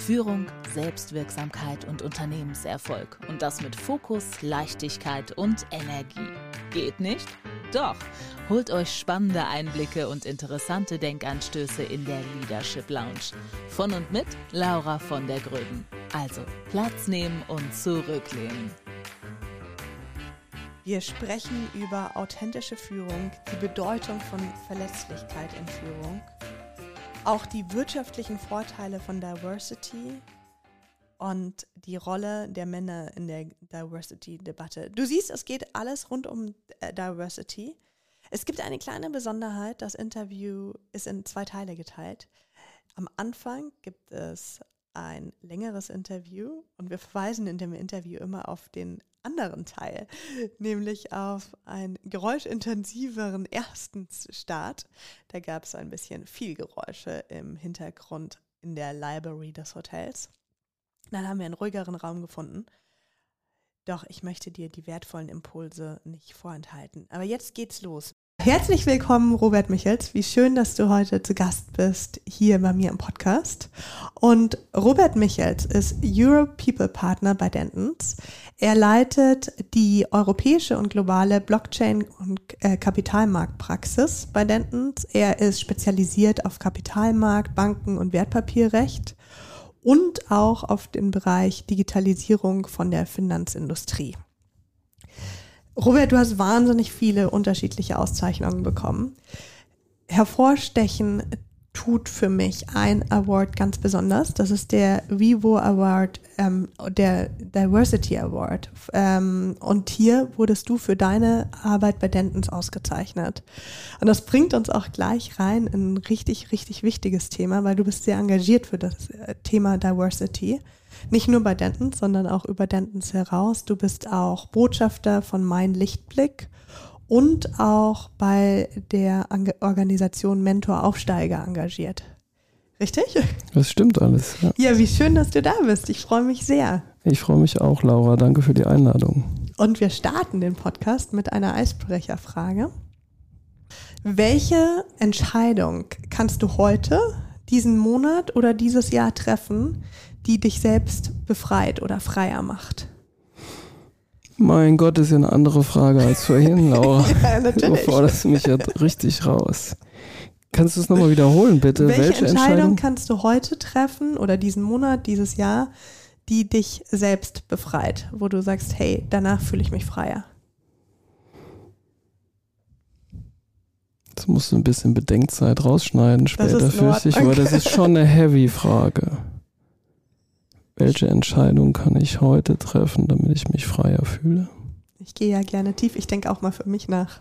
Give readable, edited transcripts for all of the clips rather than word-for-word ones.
Führung, Selbstwirksamkeit und Unternehmenserfolg. Und das mit Fokus, Leichtigkeit und Energie. Geht nicht? Doch. Holt euch spannende Einblicke und interessante Denkanstöße in der Leadership Lounge. Von und mit Laura von der Gröben. Also Platz nehmen und zurücklehnen. Wir sprechen über authentische Führung, die Bedeutung von Verletzlichkeit in Führung, auch die wirtschaftlichen Vorteile von Diversity und die Rolle der Männer in der Diversity-Debatte. Du siehst, es geht alles rund um Diversity. Es gibt eine kleine Besonderheit, das Interview ist in 2 Teile geteilt. Am Anfang gibt es ein längeres Interview und wir verweisen in dem Interview immer auf den anderen Teil, nämlich auf einen geräuschintensiveren ersten Start. Da gab es ein bisschen viel Geräusche im Hintergrund in der Library des Hotels. Dann haben wir einen ruhigeren Raum gefunden. Doch ich möchte dir die wertvollen Impulse nicht vorenthalten. Aber jetzt geht's los. Herzlich willkommen, Robert Michels. Wie schön, dass du heute zu Gast bist hier bei mir im Podcast. Und Robert Michels ist Europe People Partner bei Dentons. Er leitet die europäische und globale Blockchain- und Kapitalmarktpraxis bei Dentons. Er ist spezialisiert auf Kapitalmarkt, Banken- und Wertpapierrecht und auch auf den Bereich Digitalisierung von der Finanzindustrie. Robert, du hast wahnsinnig viele unterschiedliche Auszeichnungen bekommen. Hervorstechen tut für mich ein Award ganz besonders. Das ist der Vivo Award, der Diversity Award. Und hier wurdest du für deine Arbeit bei Dentons ausgezeichnet. Und das bringt uns auch gleich rein in ein richtig, richtig wichtiges Thema, weil du bist sehr engagiert für das Thema Diversity. Nicht nur bei Dentons, sondern auch über Dentons heraus. Du bist auch Botschafter von Mein Lichtblick und auch bei der Organisation Mentor Aufsteiger engagiert. Richtig? Das stimmt alles. Ja. Ja, wie schön, dass du da bist. Ich freue mich sehr. Ich freue mich auch, Laura. Danke für die Einladung. Und wir starten den Podcast mit einer Eisbrecherfrage. Welche Entscheidung kannst du heute, diesen Monat oder dieses Jahr treffen, die dich selbst befreit oder freier macht? Mein Gott, ist ja eine andere Frage als vorhin, Laura. Ja, natürlich. Du forderst mich ja richtig raus. Kannst du es nochmal wiederholen, bitte? Welche Entscheidung kannst du heute treffen oder diesen Monat, dieses Jahr, die dich selbst befreit, wo du sagst, hey, danach fühle ich mich freier? Jetzt musst du ein bisschen Bedenkzeit rausschneiden später, fürchte ich, aber weil das ist schon eine heavy Frage. Welche Entscheidung kann ich heute treffen, damit ich mich freier fühle? Ich gehe ja gerne tief. Ich denke auch mal für mich nach.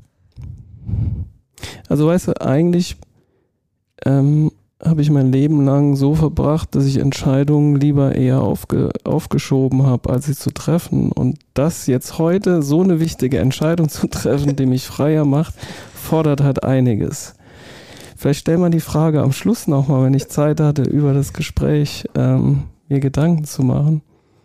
Also weißt du, eigentlich habe ich mein Leben lang so verbracht, dass ich Entscheidungen lieber eher aufgeschoben habe, als sie zu treffen. Und das jetzt heute, so eine wichtige Entscheidung zu treffen, die mich freier macht, fordert halt einiges. Vielleicht stell mal die Frage am Schluss nochmal, wenn ich Zeit hatte, über das Gespräch mir Gedanken zu machen.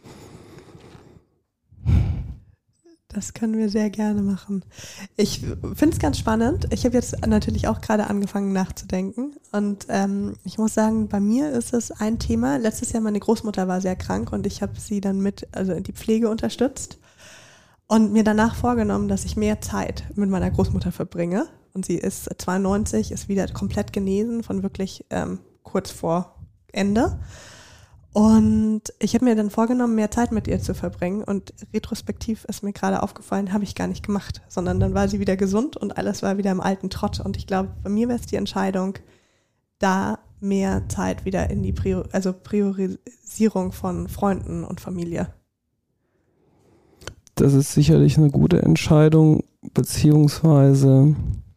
Das können wir sehr gerne machen. Ich finde es ganz spannend. Ich habe jetzt natürlich auch gerade angefangen nachzudenken. Und ich muss sagen, bei mir ist es ein Thema. Letztes Jahr meine Großmutter war sehr krank und ich habe sie dann in die Pflege unterstützt und mir danach vorgenommen, dass ich mehr Zeit mit meiner Großmutter verbringe. Und sie ist 92, ist wieder komplett genesen von wirklich kurz vor Ende. Und ich habe mir dann vorgenommen, mehr Zeit mit ihr zu verbringen. Und retrospektiv ist mir gerade aufgefallen, habe ich gar nicht gemacht. Sondern dann war sie wieder gesund und alles war wieder im alten Trott. Und ich glaube, bei mir wäre es die Entscheidung, da mehr Zeit wieder in die Priorisierung von Freunden und Familie. Das ist sicherlich eine gute Entscheidung, beziehungsweise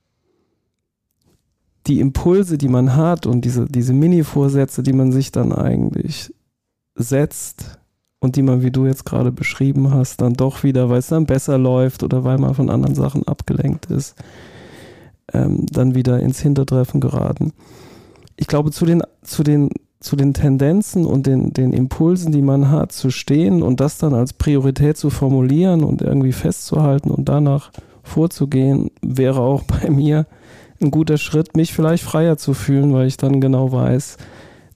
die Impulse, die man hat und diese Mini-Vorsätze, die man sich dann eigentlich setzt und die man, wie du jetzt gerade beschrieben hast, dann doch wieder, weil es dann besser läuft oder weil man von anderen Sachen abgelenkt ist, dann wieder ins Hintertreffen geraten. Ich glaube, zu den Tendenzen und den Impulsen, die man hat, zu stehen und das dann als Priorität zu formulieren und irgendwie festzuhalten und danach vorzugehen, wäre auch bei mir ein guter Schritt, mich vielleicht freier zu fühlen, weil ich dann genau weiß,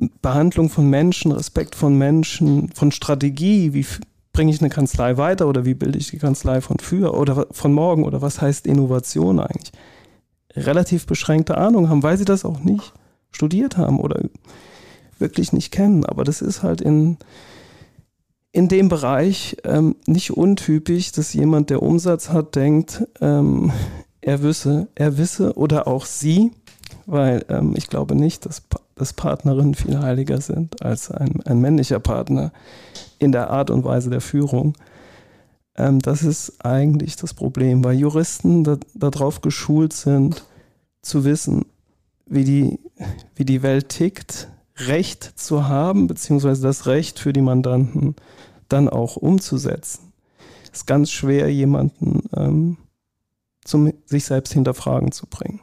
Behandlung von Menschen, Respekt von Menschen, von Strategie, wie bringe ich eine Kanzlei weiter oder wie bilde ich die Kanzlei von morgen oder was heißt Innovation eigentlich, relativ beschränkte Ahnung haben, weil sie das auch nicht studiert haben oder wirklich nicht kennen. Aber das ist halt in dem Bereich nicht untypisch, dass jemand, der Umsatz hat, denkt, er wisse oder auch sie, weil ich glaube nicht, dass Partnerinnen viel heiliger sind als ein männlicher Partner in der Art und Weise der Führung. Das ist eigentlich das Problem, weil Juristen darauf geschult sind, zu wissen, wie die Welt tickt, Recht zu haben, beziehungsweise das Recht für die Mandanten dann auch umzusetzen. Es ist ganz schwer, jemanden zum sich selbst hinterfragen zu bringen.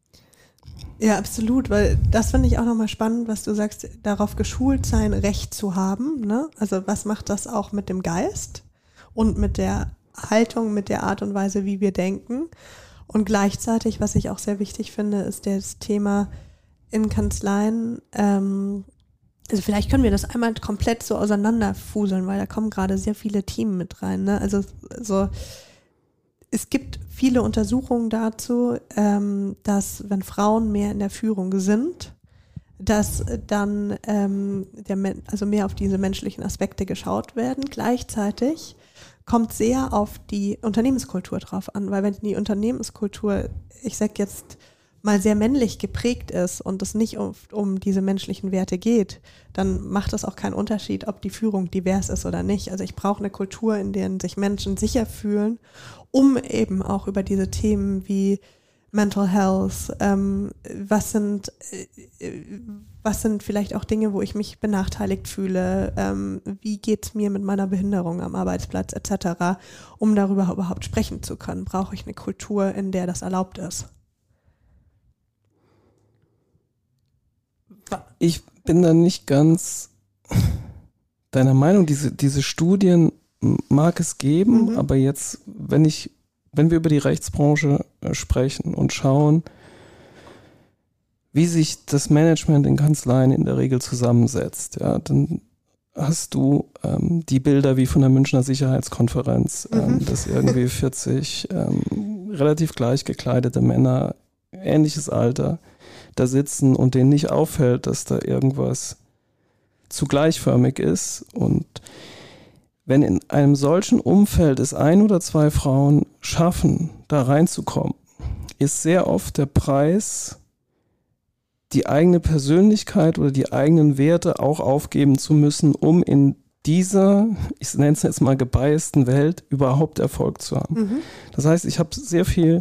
Ja, absolut, weil das finde ich auch nochmal spannend, was du sagst, darauf geschult sein, Recht zu haben, ne? Also was macht das auch mit dem Geist und mit der Haltung, mit der Art und Weise, wie wir denken? Und gleichzeitig, was ich auch sehr wichtig finde, ist das Thema in Kanzleien, also vielleicht können wir das einmal komplett so auseinanderfuseln, weil da kommen gerade sehr viele Themen mit rein, ne? Also so, es gibt viele Untersuchungen dazu, dass wenn Frauen mehr in der Führung sind, dass dann also mehr auf diese menschlichen Aspekte geschaut werden. Gleichzeitig kommt sehr auf die Unternehmenskultur drauf an, weil wenn die Unternehmenskultur, ich sag jetzt mal, sehr männlich geprägt ist und es nicht um diese menschlichen Werte geht, dann macht es auch keinen Unterschied, ob die Führung divers ist oder nicht. Also ich brauche eine Kultur, in der sich Menschen sicher fühlen, um eben auch über diese Themen wie Mental Health, was sind vielleicht auch Dinge, wo ich mich benachteiligt fühle, wie geht es mir mit meiner Behinderung am Arbeitsplatz etc., um darüber überhaupt sprechen zu können, brauche ich eine Kultur, in der das erlaubt ist. Ich bin da nicht ganz deiner Meinung. Diese Studien mag es geben, aber jetzt, wenn wir über die Rechtsbranche sprechen und schauen, wie sich das Management in Kanzleien in der Regel zusammensetzt, ja, dann hast du die Bilder wie von der Münchner Sicherheitskonferenz, dass irgendwie 40 relativ gleich gekleidete Männer, ähnliches Alter, da sitzen und denen nicht auffällt, dass da irgendwas zu gleichförmig ist. Und wenn in einem solchen Umfeld es 1 oder 2 Frauen schaffen, da reinzukommen, ist sehr oft der Preis, die eigene Persönlichkeit oder die eigenen Werte auch aufgeben zu müssen, um in dieser, ich nenne es jetzt mal gebiasten Welt, überhaupt Erfolg zu haben. Das heißt, ich habe sehr viel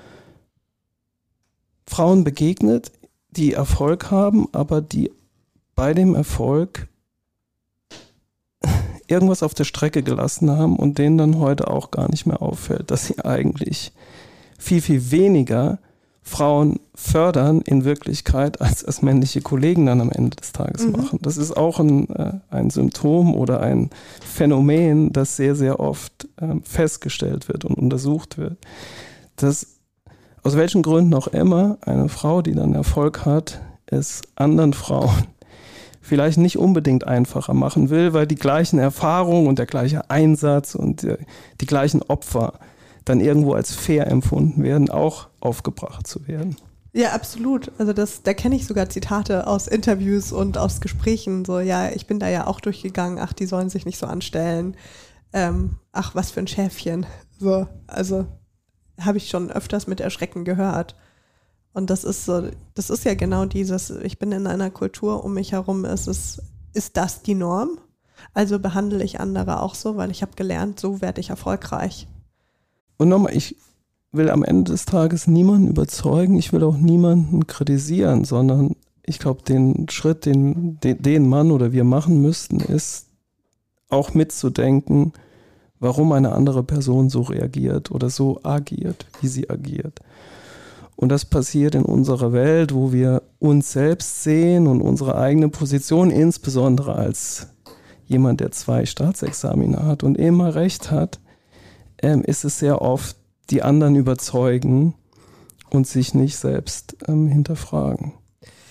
Frauen begegnet, die Erfolg haben, aber die bei dem Erfolg irgendwas auf der Strecke gelassen haben und denen dann heute auch gar nicht mehr auffällt, dass sie eigentlich viel, viel weniger Frauen fördern in Wirklichkeit, als männliche Kollegen dann am Ende des Tages machen. Das ist auch ein Symptom oder ein Phänomen, das sehr, sehr oft festgestellt wird und untersucht wird. Dass aus welchen Gründen auch immer eine Frau, die dann Erfolg hat, es anderen Frauen vielleicht nicht unbedingt einfacher machen will, weil die gleichen Erfahrungen und der gleiche Einsatz und die gleichen Opfer dann irgendwo als fair empfunden werden, auch aufgebracht zu werden. Ja, absolut. Also da kenne ich sogar Zitate aus Interviews und aus Gesprächen. So, ja, ich bin da ja auch durchgegangen, ach, die sollen sich nicht so anstellen. Ach, was für ein Schäfchen. So, also habe ich schon öfters mit Erschrecken gehört. Und das ist ja genau dieses, ich bin in einer Kultur, um mich herum ist das die Norm? Also behandle ich andere auch so, weil ich habe gelernt, so werde ich erfolgreich. Und nochmal, ich will am Ende des Tages niemanden überzeugen, ich will auch niemanden kritisieren, sondern ich glaube, den Schritt, den Mann oder wir machen müssten, ist auch mitzudenken, warum eine andere Person so reagiert oder so agiert, wie sie agiert. Und das passiert in unserer Welt, wo wir uns selbst sehen und unsere eigene Position, insbesondere als jemand, der 2 Staatsexamina hat und immer Recht hat, ist es sehr oft, die anderen überzeugen und sich nicht selbst hinterfragen.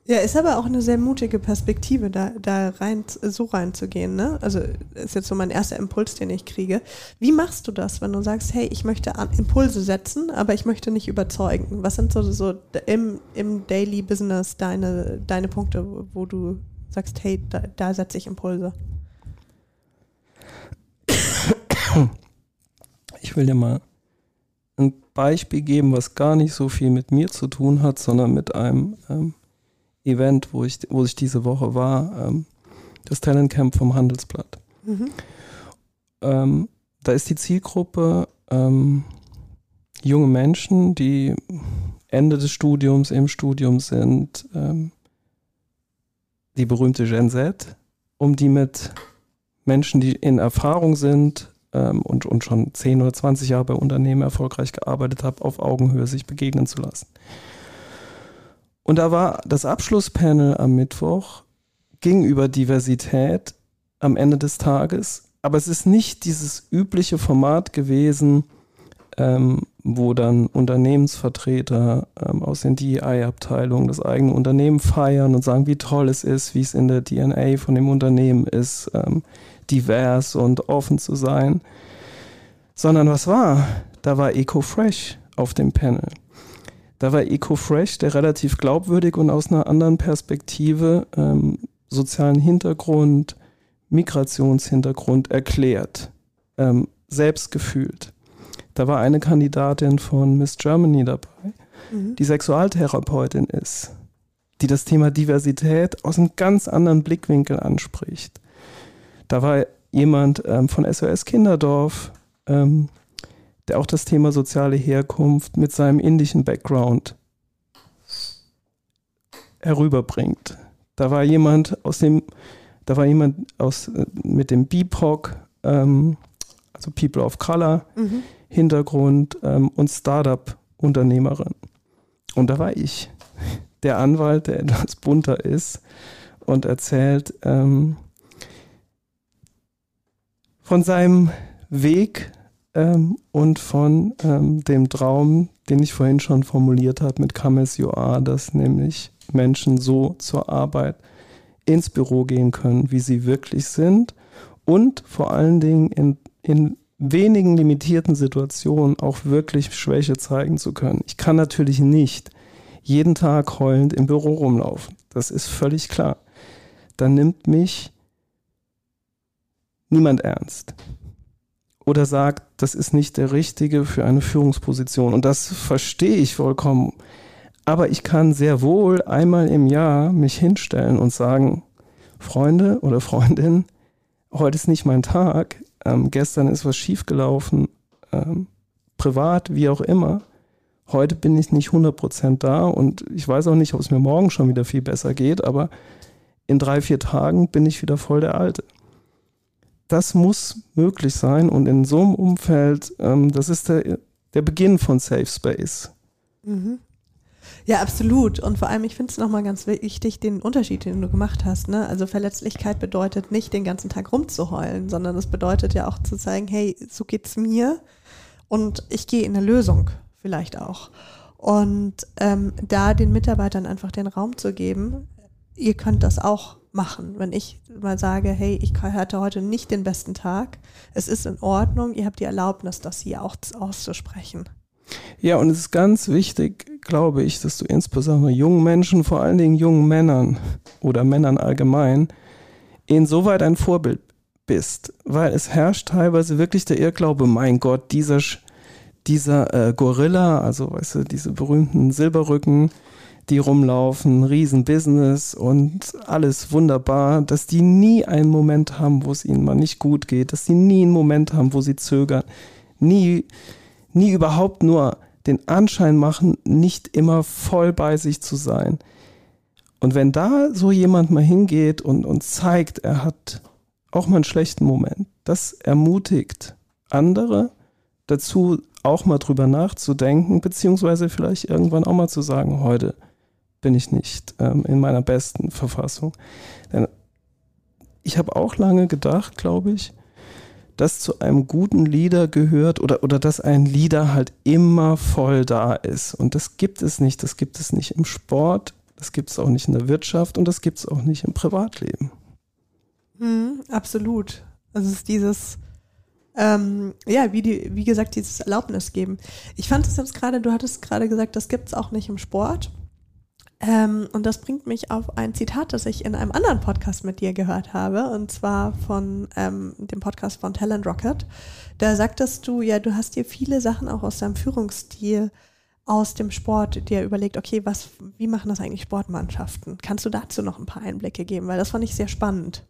Ja, ist aber auch eine sehr mutige Perspektive, da reinzugehen, ne? Also ist jetzt so mein erster Impuls, den ich kriege. Wie machst du das, wenn du sagst, hey, ich möchte Impulse setzen, aber ich möchte nicht überzeugen? Was sind so im Daily Business deine Punkte, wo du sagst, hey, da setze ich Impulse? Ich will dir mal ein Beispiel geben, was gar nicht so viel mit mir zu tun hat, sondern mit einem Event, wo ich diese Woche war, das Talentcamp vom Handelsblatt. Da ist die Zielgruppe junge Menschen, die Ende des Studiums, im Studium sind, die berühmte Gen Z, um die mit Menschen, die in Erfahrung sind und schon 10 oder 20 Jahre bei Unternehmen erfolgreich gearbeitet haben, auf Augenhöhe sich begegnen zu lassen. Und da war das Abschlusspanel am Mittwoch, ging über Diversität am Ende des Tages, aber es ist nicht dieses übliche Format gewesen, wo dann Unternehmensvertreter aus den DEI-Abteilungen das eigene Unternehmen feiern und sagen, wie toll es ist, wie es in der DNA von dem Unternehmen ist, divers und offen zu sein. Sondern was war? Da war EcoFresh auf dem Panel. Da war EcoFresh, der relativ glaubwürdig und aus einer anderen Perspektive sozialen Hintergrund, Migrationshintergrund erklärt, selbstgefühlt. Da war eine Kandidatin von Miss Germany dabei, die Sexualtherapeutin ist, die das Thema Diversität aus einem ganz anderen Blickwinkel anspricht. Da war jemand von SOS Kinderdorf, der auch das Thema soziale Herkunft mit seinem indischen Background herüberbringt. Da war jemand mit dem BIPOC, also People of Color, Hintergrund und Startup-Unternehmerin. Und da war ich, der Anwalt, der etwas bunter ist und erzählt von seinem Weg und von dem Traum, den ich vorhin schon formuliert habe mit Come As You Are, dass nämlich Menschen so zur Arbeit ins Büro gehen können, wie sie wirklich sind und vor allen Dingen in wenigen limitierten Situationen auch wirklich Schwäche zeigen zu können. Ich kann natürlich nicht jeden Tag heulend im Büro rumlaufen. Das ist völlig klar. Dann nimmt mich niemand ernst. Oder sagt, das ist nicht der Richtige für eine Führungsposition. Und das verstehe ich vollkommen. Aber ich kann sehr wohl einmal im Jahr mich hinstellen und sagen, Freunde oder Freundin, heute ist nicht mein Tag. Gestern ist was schiefgelaufen, privat, wie auch immer. Heute bin ich nicht 100% da und ich weiß auch nicht, ob es mir morgen schon wieder viel besser geht, aber in 3-4 Tagen bin ich wieder voll der Alte. Das muss möglich sein und in so einem Umfeld, das ist der Beginn von Safe Space. Ja, absolut. Und vor allem, ich finde es nochmal ganz wichtig, den Unterschied, den du gemacht hast. Ne? Also Verletzlichkeit bedeutet nicht, den ganzen Tag rumzuheulen, sondern es bedeutet ja auch zu zeigen, hey, so geht's mir und ich gehe in eine Lösung vielleicht auch. Und da den Mitarbeitern einfach den Raum zu geben, ihr könnt das auch machen. Wenn ich mal sage, hey, ich hatte heute nicht den besten Tag, es ist in Ordnung, ihr habt die Erlaubnis, das hier auch auszusprechen. Ja, und es ist ganz wichtig, glaube ich, dass du insbesondere jungen Menschen, vor allen Dingen jungen Männern oder Männern allgemein, insoweit ein Vorbild bist, weil es herrscht teilweise wirklich der Irrglaube, mein Gott, dieser Gorilla, also weißt du, diese berühmten Silberrücken, die rumlaufen, Riesenbusiness und alles wunderbar, dass die nie einen Moment haben, wo es ihnen mal nicht gut geht, dass die nie einen Moment haben, wo sie zögern, nie überhaupt nur den Anschein machen, nicht immer voll bei sich zu sein. Und wenn da so jemand mal hingeht und zeigt, er hat auch mal einen schlechten Moment, das ermutigt andere dazu, auch mal drüber nachzudenken, beziehungsweise vielleicht irgendwann auch mal zu sagen, heute bin ich nicht in meiner besten Verfassung. Denn ich habe auch lange gedacht, glaube ich, dass zu einem guten Leader gehört oder dass ein Leader halt immer voll da ist. Und das gibt es nicht. Das gibt es nicht im Sport, Das gibt es auch nicht in der Wirtschaft und das gibt es auch nicht im Privatleben. Absolut. Also es ist dieses, wie gesagt, dieses Erlaubnis geben. Ich fand es jetzt gerade, du hattest gerade gesagt, das gibt es auch nicht im Sport. Und das bringt mich auf ein Zitat, das ich in einem anderen Podcast mit dir gehört habe, und zwar von dem Podcast von Talent Rocket. Da sagtest du, ja, du hast dir viele Sachen auch aus deinem Führungsstil aus dem Sport dir überlegt, okay, wie machen das eigentlich Sportmannschaften? Kannst du dazu noch ein paar Einblicke geben? Weil das fand ich sehr spannend.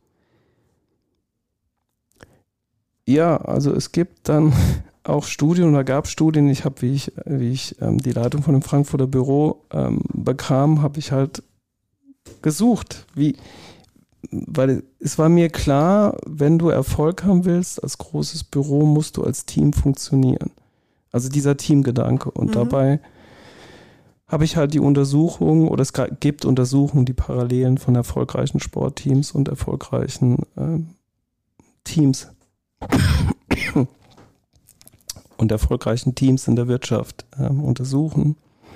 Ja, also es gibt dann auch Studien oder gab Studien, ich habe, wie ich die Leitung von dem Frankfurter Büro bekam, habe ich halt gesucht, weil es war mir klar, wenn du Erfolg haben willst als großes Büro, musst du als Team funktionieren. Also dieser Teamgedanke. Und dabei habe ich halt die Untersuchungen, oder es gibt Untersuchungen, die Parallelen von erfolgreichen Sportteams und erfolgreichen Teams und erfolgreichen Teams in der Wirtschaft untersuchen.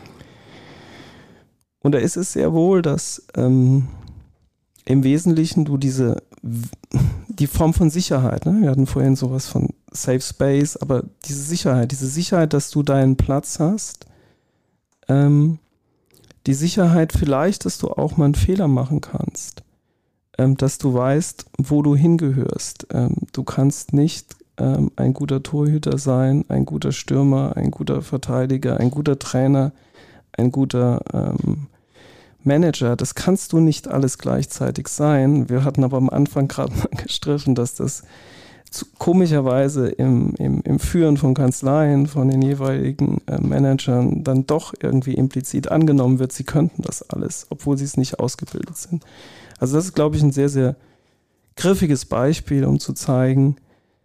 Und da ist es sehr wohl, dass im Wesentlichen du die Form von Sicherheit, ne? Wir hatten vorhin sowas von Safe Space, aber diese Sicherheit, dass du deinen Platz hast, die Sicherheit vielleicht, dass du auch mal einen Fehler machen kannst, dass du weißt, wo du hingehörst. Du kannst nicht ein guter Torhüter sein, ein guter Stürmer, ein guter Verteidiger, ein guter Trainer, ein guter Manager. Das kannst du nicht alles gleichzeitig sein. Wir hatten aber am Anfang gerade mal gestriffen, dass das komischerweise im Führen von Kanzleien, von den jeweiligen Managern dann doch irgendwie implizit angenommen wird, sie könnten das alles, obwohl sie es nicht ausgebildet sind. Also das ist, glaube ich, ein sehr, sehr griffiges Beispiel, um zu zeigen,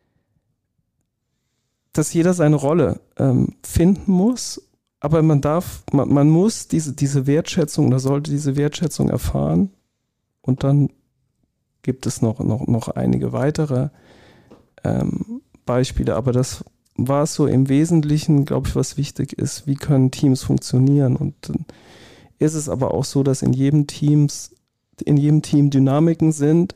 dass jeder seine Rolle finden muss, aber man muss diese Wertschätzung oder sollte diese Wertschätzung erfahren, und dann gibt es noch einige weitere Beispiele, aber das war so im Wesentlichen, glaube ich, was wichtig ist, wie können Teams funktionieren, und dann ist es aber auch so, dass in jedem Team Dynamiken sind,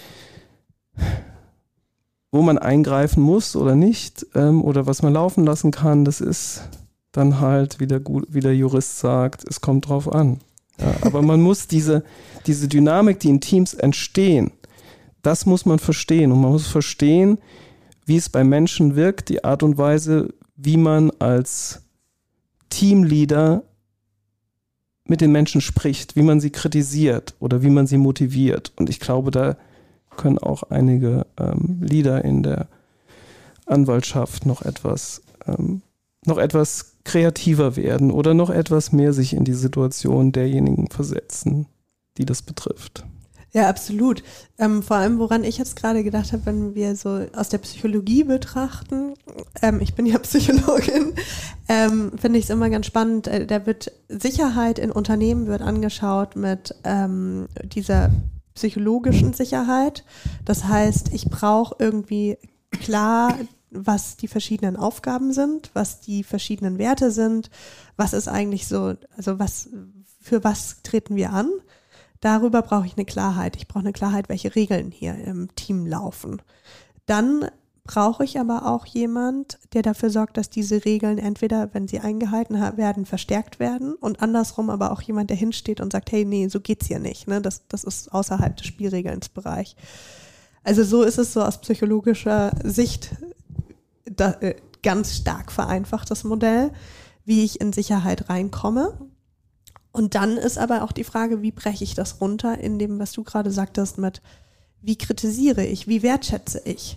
wo man eingreifen muss oder nicht, oder was man laufen lassen kann. Das ist dann halt, wie der Jurist sagt, es kommt drauf an. Ja, aber man muss diese Dynamik, die in Teams entstehen, das muss man verstehen. Und man muss verstehen, wie es bei Menschen wirkt, die Art und Weise, wie man als Teamleader mit den Menschen spricht, wie man sie kritisiert oder wie man sie motiviert. Und ich glaube, da können auch einige Leader in der Anwaltschaft noch etwas kreativer werden oder noch etwas mehr sich in die Situation derjenigen versetzen, die das betrifft. Ja, absolut. Vor allem, woran ich jetzt gerade gedacht habe, wenn wir so aus der Psychologie betrachten, ich bin ja Psychologin, finde ich es immer ganz spannend, da wird Sicherheit in Unternehmen wird angeschaut mit dieser psychologischen Sicherheit. Das heißt, ich brauche irgendwie klar, was die verschiedenen Aufgaben sind, was die verschiedenen Werte sind, was ist eigentlich so, also für was treten wir an? Darüber brauche ich eine Klarheit. Ich brauche eine Klarheit, welche Regeln hier im Team laufen. Dann brauche ich aber auch jemand, der dafür sorgt, dass diese Regeln entweder, wenn sie eingehalten werden, verstärkt werden, und andersrum aber auch jemand, der hinsteht und sagt, hey, nee, so geht's hier nicht. Ne? Das ist außerhalb des Spielregelsbereichs. Also so ist es so aus psychologischer Sicht ganz stark vereinfacht, das Modell, wie ich in Sicherheit reinkomme. Und dann ist aber auch die Frage, wie breche ich das runter in dem, was du gerade sagtest mit, wie kritisiere ich, wie wertschätze ich?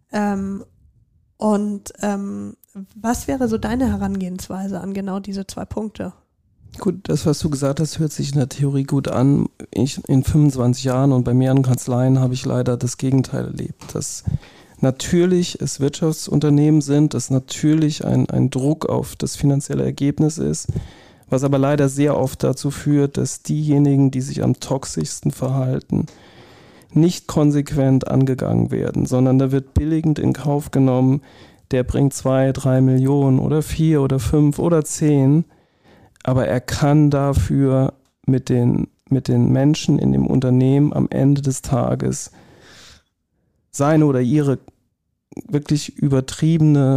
Was wäre so deine Herangehensweise an genau diese 2 Punkte? Gut, das, was du gesagt hast, hört sich in der Theorie gut an. In 25 Jahren und bei mehreren Kanzleien habe ich leider das Gegenteil erlebt, dass natürlich es Wirtschaftsunternehmen sind, dass natürlich ein Druck auf das finanzielle Ergebnis ist, was aber leider sehr oft dazu führt, dass diejenigen, die sich am toxischsten verhalten, nicht konsequent angegangen werden, sondern da wird billigend in Kauf genommen, der bringt 2, 3 Millionen oder 4 oder 5 oder 10, aber er kann dafür mit den Menschen in dem Unternehmen am Ende des Tages seine oder ihre wirklich übertriebene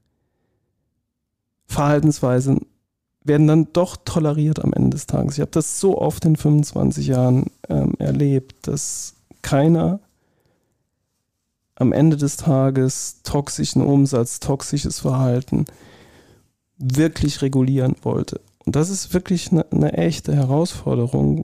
Verhaltensweisen werden dann doch toleriert am Ende des Tages. Ich habe das so oft in 25 Jahren erlebt, dass keiner am Ende des Tages toxischen Umsatz, toxisches Verhalten wirklich regulieren wollte. Und das ist wirklich eine echte Herausforderung.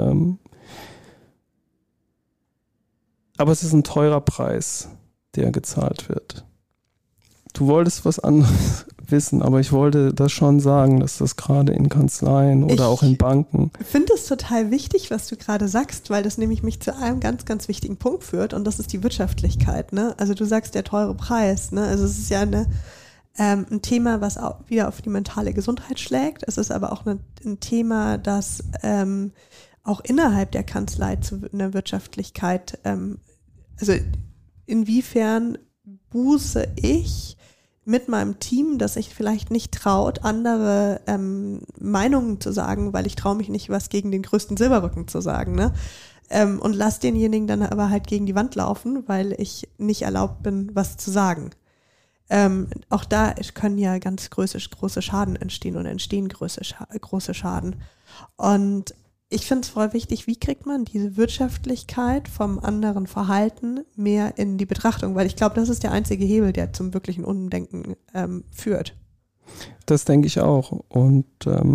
Aber es ist ein teurer Preis, der gezahlt wird. Du wolltest was anderes wissen, aber ich wollte das schon sagen, dass das gerade in Kanzleien oder auch in Banken. Ich finde es total wichtig, was du gerade sagst, weil das nämlich mich zu einem ganz, ganz wichtigen Punkt führt und das ist die Wirtschaftlichkeit. Ne? Also du sagst der teure Preis. Ne? Also es ist ja ein Thema, was auch wieder auf die mentale Gesundheit schlägt. Es ist aber auch ein Thema, das auch innerhalb der Kanzlei zu einer Wirtschaftlichkeit, also inwiefern buße ich mit meinem Team, das sich vielleicht nicht traut, andere Meinungen zu sagen, weil ich traue mich nicht, was gegen den größten Silberrücken zu sagen, ne? Und lass denjenigen dann aber halt gegen die Wand laufen, weil ich nicht erlaubt bin, was zu sagen. Auch da können ja ganz große Schaden entstehen und entstehen große Schaden. Und ich finde es voll wichtig, wie kriegt man diese Wirtschaftlichkeit vom anderen Verhalten mehr in die Betrachtung, weil ich glaube, das ist der einzige Hebel, der zum wirklichen Umdenken führt. Das denke ich auch. Und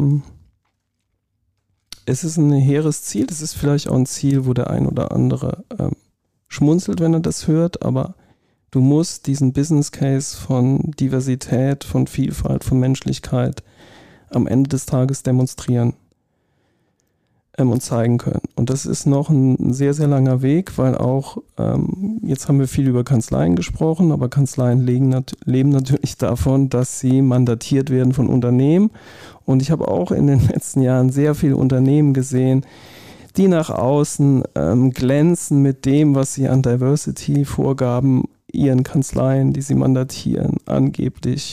es ist ein hehres Ziel. Es ist vielleicht auch ein Ziel, wo der ein oder andere schmunzelt, wenn er das hört, aber du musst diesen Business Case von Diversität, von Vielfalt, von Menschlichkeit am Ende des Tages demonstrieren und zeigen können. Und das ist noch ein sehr, sehr langer Weg, weil auch, jetzt haben wir viel über Kanzleien gesprochen, aber Kanzleien leben natürlich davon, dass sie mandatiert werden von Unternehmen. Und ich habe auch in den letzten Jahren sehr viele Unternehmen gesehen, die nach außen glänzen mit dem, was sie an Diversity-Vorgaben ihren Kanzleien, die sie mandatieren, angeblich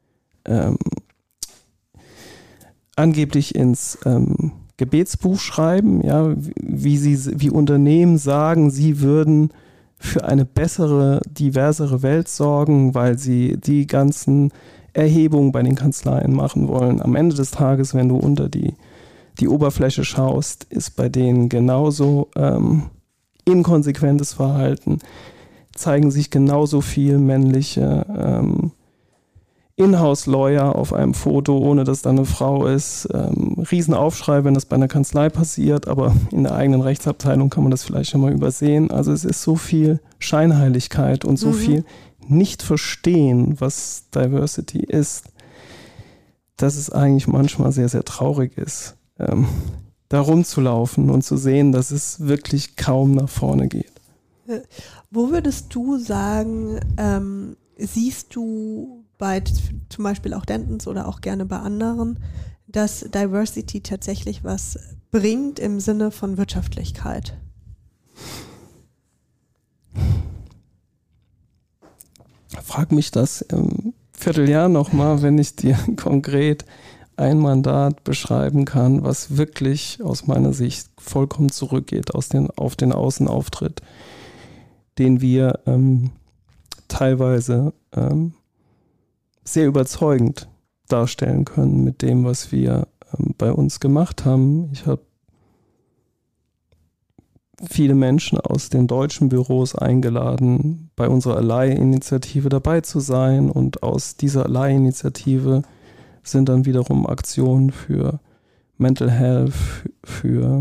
ins Gebetsbuch schreiben, ja, wie Unternehmen sagen, sie würden für eine bessere, diversere Welt sorgen, weil sie die ganzen Erhebungen bei den Kanzleien machen wollen. Am Ende des Tages, wenn du unter die Oberfläche schaust, ist bei denen genauso inkonsequentes Verhalten, zeigen sich genauso viel männliche Inhouse-Lawyer auf einem Foto, ohne dass da eine Frau ist. Riesenaufschrei, wenn das bei einer Kanzlei passiert, aber in der eigenen Rechtsabteilung kann man das vielleicht schon mal übersehen. Also es ist so viel Scheinheiligkeit und so viel nicht verstehen, was Diversity ist, dass es eigentlich manchmal sehr, sehr traurig ist, da rumzulaufen und zu sehen, dass es wirklich kaum nach vorne geht. Wo würdest du sagen, siehst du bei zum Beispiel auch Dentons oder auch gerne bei anderen, dass Diversity tatsächlich was bringt im Sinne von Wirtschaftlichkeit? Frag mich das im Vierteljahr nochmal, wenn ich dir konkret ein Mandat beschreiben kann, was wirklich aus meiner Sicht vollkommen zurückgeht auf den Außenauftritt, den wir teilweise sehr überzeugend darstellen können mit dem, was wir bei uns gemacht haben. Ich habe viele Menschen aus den deutschen Büros eingeladen, bei unserer Ally-Initiative dabei zu sein, und aus dieser Ally-Initiative sind dann wiederum Aktionen für Mental Health, für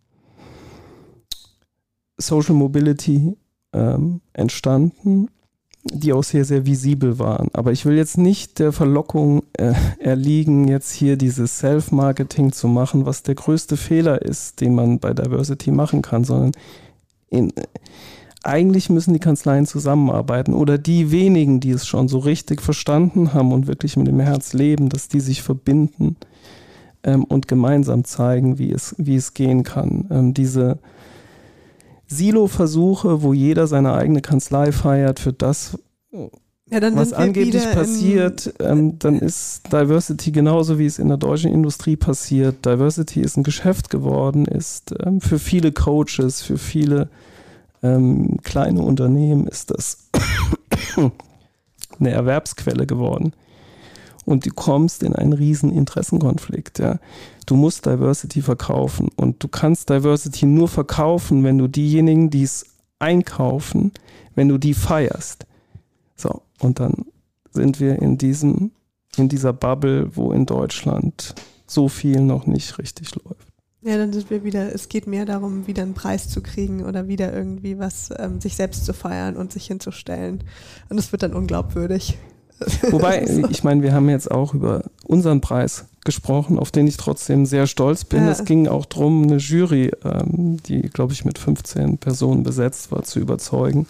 Social Mobility entstanden, die auch sehr, sehr visibel waren. Aber ich will jetzt nicht der Verlockung erliegen, jetzt hier dieses Self-Marketing zu machen, was der größte Fehler ist, den man bei Diversity machen kann, sondern eigentlich müssen die Kanzleien zusammenarbeiten, oder die wenigen, die es schon so richtig verstanden haben und wirklich mit dem Herz leben, dass die sich verbinden und gemeinsam zeigen, wie es gehen kann. Diese Silo-Versuche, wo jeder seine eigene Kanzlei feiert für das, was angeblich passiert, dann ist Diversity genauso, wie es in der deutschen Industrie passiert. Diversity ist ein Geschäft geworden, ist für viele Coaches, für viele kleine Unternehmen ist das eine Erwerbsquelle geworden. Und du kommst in einen riesen Interessenkonflikt. Ja. Du musst Diversity verkaufen und du kannst Diversity nur verkaufen, wenn du diejenigen, die es einkaufen, wenn du die feierst. So, und dann sind wir in dieser Bubble, wo in Deutschland so viel noch nicht richtig läuft. Ja, dann sind wir wieder, es geht mehr darum, wieder einen Preis zu kriegen oder wieder irgendwie was, sich selbst zu feiern und sich hinzustellen. Und es wird dann unglaubwürdig. Wobei, ich meine, wir haben jetzt auch über unseren Preis gesprochen, auf den ich trotzdem sehr stolz bin. Es ging auch darum, eine Jury, die, glaube ich, mit 15 Personen besetzt war, zu überzeugen.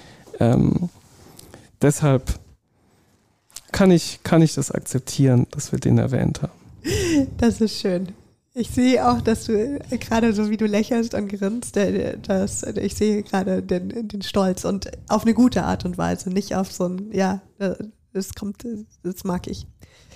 Deshalb kann ich das akzeptieren, dass wir den erwähnt haben. Das ist schön. Ich sehe auch, dass du gerade so wie du lächelst und grinst, ich sehe gerade den Stolz und auf eine gute Art und Weise, nicht auf so ein, ja, das mag ich.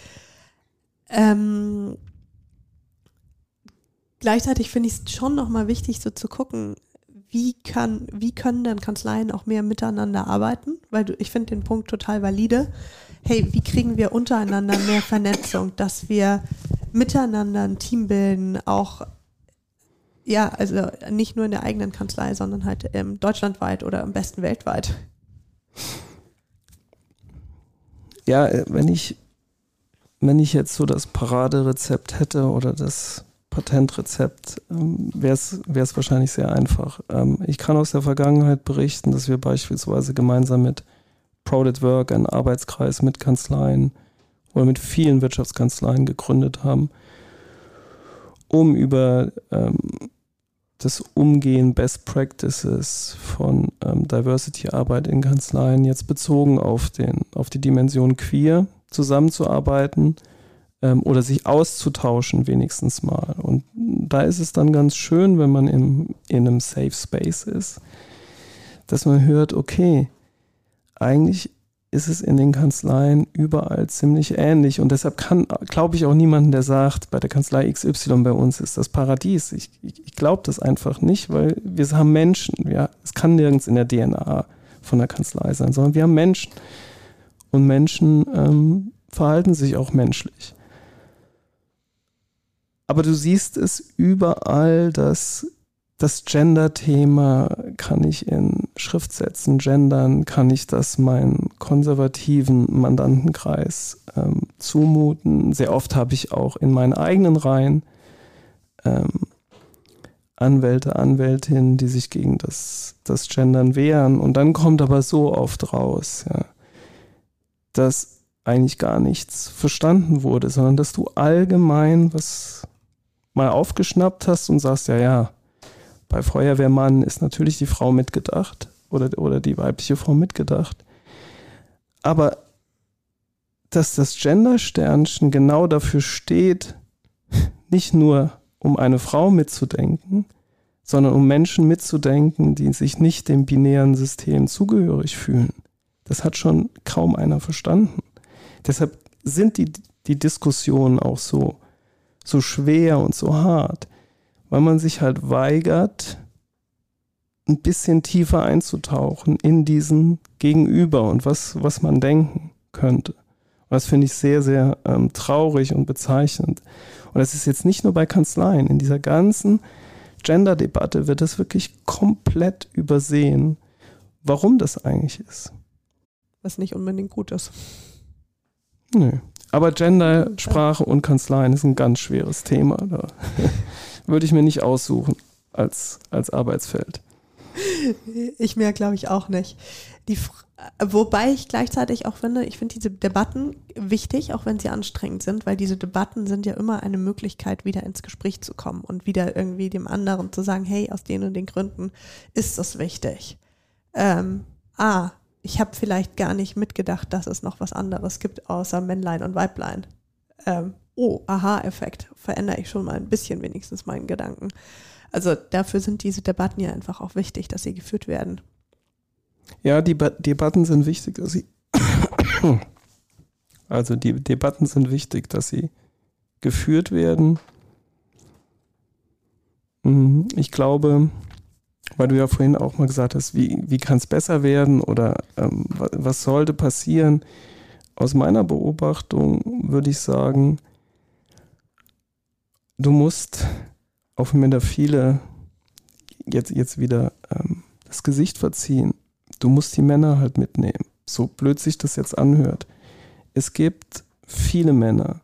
Gleichzeitig finde ich es schon nochmal wichtig, so zu gucken, wie können denn Kanzleien auch mehr miteinander arbeiten? Weil ich finde den Punkt total valide. Hey, wie kriegen wir untereinander mehr Vernetzung, dass wir miteinander ein Team bilden, auch, ja, also nicht nur in der eigenen Kanzlei, sondern halt deutschlandweit oder am besten weltweit. Ja, wenn ich jetzt so das Paraderezept hätte oder das Patentrezept, wäre es wahrscheinlich sehr einfach. Ich kann aus der Vergangenheit berichten, dass wir beispielsweise gemeinsam mit Proud at Work einen Arbeitskreis mit Kanzleien oder mit vielen Wirtschaftskanzleien gegründet haben, um über das Umgehen Best Practices von Diversity-Arbeit in Kanzleien jetzt bezogen auf die Dimension Queer zusammenzuarbeiten oder sich auszutauschen wenigstens mal. Und da ist es dann ganz schön, wenn man in einem Safe Space ist, dass man hört, okay, eigentlich ist es in den Kanzleien überall ziemlich ähnlich und deshalb glaube ich auch niemanden, der sagt, bei der Kanzlei XY bei uns ist das Paradies. Ich glaube das einfach nicht, weil wir haben Menschen. Ja, es kann nirgends in der DNA von der Kanzlei sein, sondern wir haben Menschen und Menschen verhalten sich auch menschlich. Aber du siehst es überall, dass das Gender-Thema kann ich in Schriftsätzen gendern, kann ich das meinen konservativen Mandantenkreis zumuten. Sehr oft habe ich auch in meinen eigenen Reihen Anwälte, Anwältinnen, die sich gegen das Gendern wehren. Und dann kommt aber so oft raus, ja, dass eigentlich gar nichts verstanden wurde, sondern dass du allgemein was mal aufgeschnappt hast und sagst, ja, bei Feuerwehrmann ist natürlich die Frau mitgedacht oder die weibliche Form mitgedacht. Aber dass das Gender-Sternchen genau dafür steht, nicht nur um eine Frau mitzudenken, sondern um Menschen mitzudenken, die sich nicht dem binären System zugehörig fühlen. Das hat schon kaum einer verstanden. Deshalb sind die Diskussionen auch so schwer und so hart, weil man sich halt weigert, ein bisschen tiefer einzutauchen in diesen Gegenüber und was man denken könnte. Und das finde ich sehr, sehr traurig und bezeichnend. Und das ist jetzt nicht nur bei Kanzleien. In dieser ganzen Gender-Debatte wird das wirklich komplett übersehen, warum das eigentlich ist. Was nicht unbedingt gut ist. Nö. Aber Gender, Sprache und Kanzleien ist ein ganz schweres Thema. Da würde ich mir nicht aussuchen als Arbeitsfeld. Ich mehr glaube ich auch nicht. Wobei ich gleichzeitig auch finde, ich finde diese Debatten wichtig, auch wenn sie anstrengend sind, weil diese Debatten sind ja immer eine Möglichkeit, wieder ins Gespräch zu kommen und wieder irgendwie dem anderen zu sagen, hey, aus den und den Gründen ist das wichtig. Ich habe vielleicht gar nicht mitgedacht, dass es noch was anderes gibt, außer Männlein und Weiblein. Aha-Effekt, verändere ich schon mal ein bisschen wenigstens meinen Gedanken. Also dafür sind diese Debatten ja einfach auch wichtig, dass sie geführt werden. Ja, die Debatten sind wichtig, dass sie Also die Debatten sind wichtig, dass sie geführt werden. Ich glaube, weil du ja vorhin auch mal gesagt hast, wie kann es besser werden oder was sollte passieren? Aus meiner Beobachtung würde ich sagen, du musst, auch wenn da viele jetzt wieder das Gesicht verziehen, du musst die Männer halt mitnehmen. So blöd sich das jetzt anhört. Es gibt viele Männer,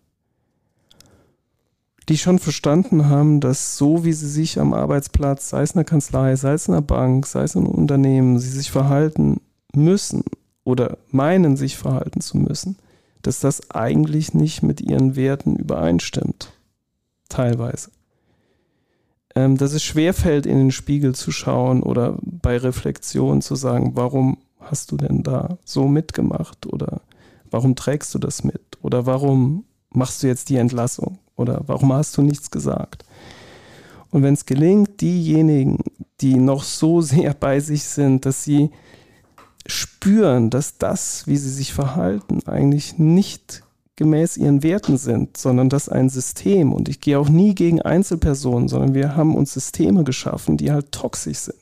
die schon verstanden haben, dass so wie sie sich am Arbeitsplatz, sei es in der Kanzlei, sei es in der Bank, sei es in einem Unternehmen, sie sich verhalten müssen oder meinen, sich verhalten zu müssen, dass das eigentlich nicht mit ihren Werten übereinstimmt. Teilweise. Dass es schwerfällt, in den Spiegel zu schauen oder bei Reflexion zu sagen, warum hast du denn da so mitgemacht oder warum trägst du das mit oder warum machst du jetzt die Entlassung oder warum hast du nichts gesagt? Und wenn es gelingt, diejenigen, die noch so sehr bei sich sind, dass sie spüren, dass das, wie sie sich verhalten, eigentlich nicht gemäß ihren Werten sind, sondern dass ein System, und ich gehe auch nie gegen Einzelpersonen, sondern wir haben uns Systeme geschaffen, die halt toxisch sind.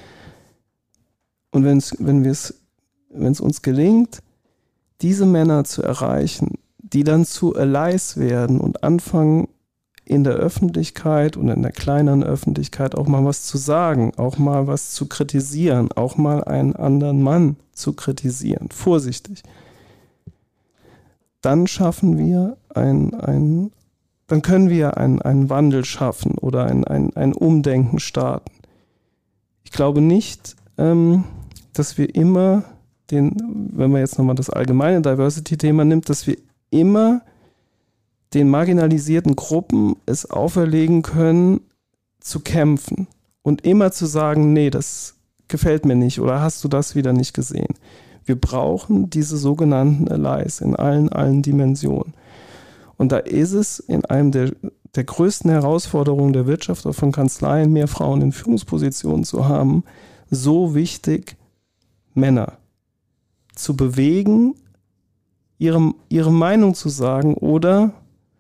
Und wenn es uns gelingt, diese Männer zu erreichen, die dann zu Allies werden und anfangen, in der Öffentlichkeit und in der kleineren Öffentlichkeit auch mal was zu sagen, auch mal was zu kritisieren, auch mal einen anderen Mann zu kritisieren, vorsichtig. Dann schaffen wir dann können wir einen Wandel schaffen oder ein Umdenken starten. Ich glaube nicht, dass wir immer wenn man jetzt nochmal das allgemeine Diversity-Thema nimmt, dass wir immer den marginalisierten Gruppen es auferlegen können, zu kämpfen und immer zu sagen, nee, das gefällt mir nicht oder hast du das wieder nicht gesehen. Wir brauchen diese sogenannten Allies in allen Dimensionen. Und da ist es in einem der größten Herausforderungen der Wirtschaft oder von Kanzleien, mehr Frauen in Führungspositionen zu haben, so wichtig, Männer zu bewegen, ihre Meinung zu sagen oder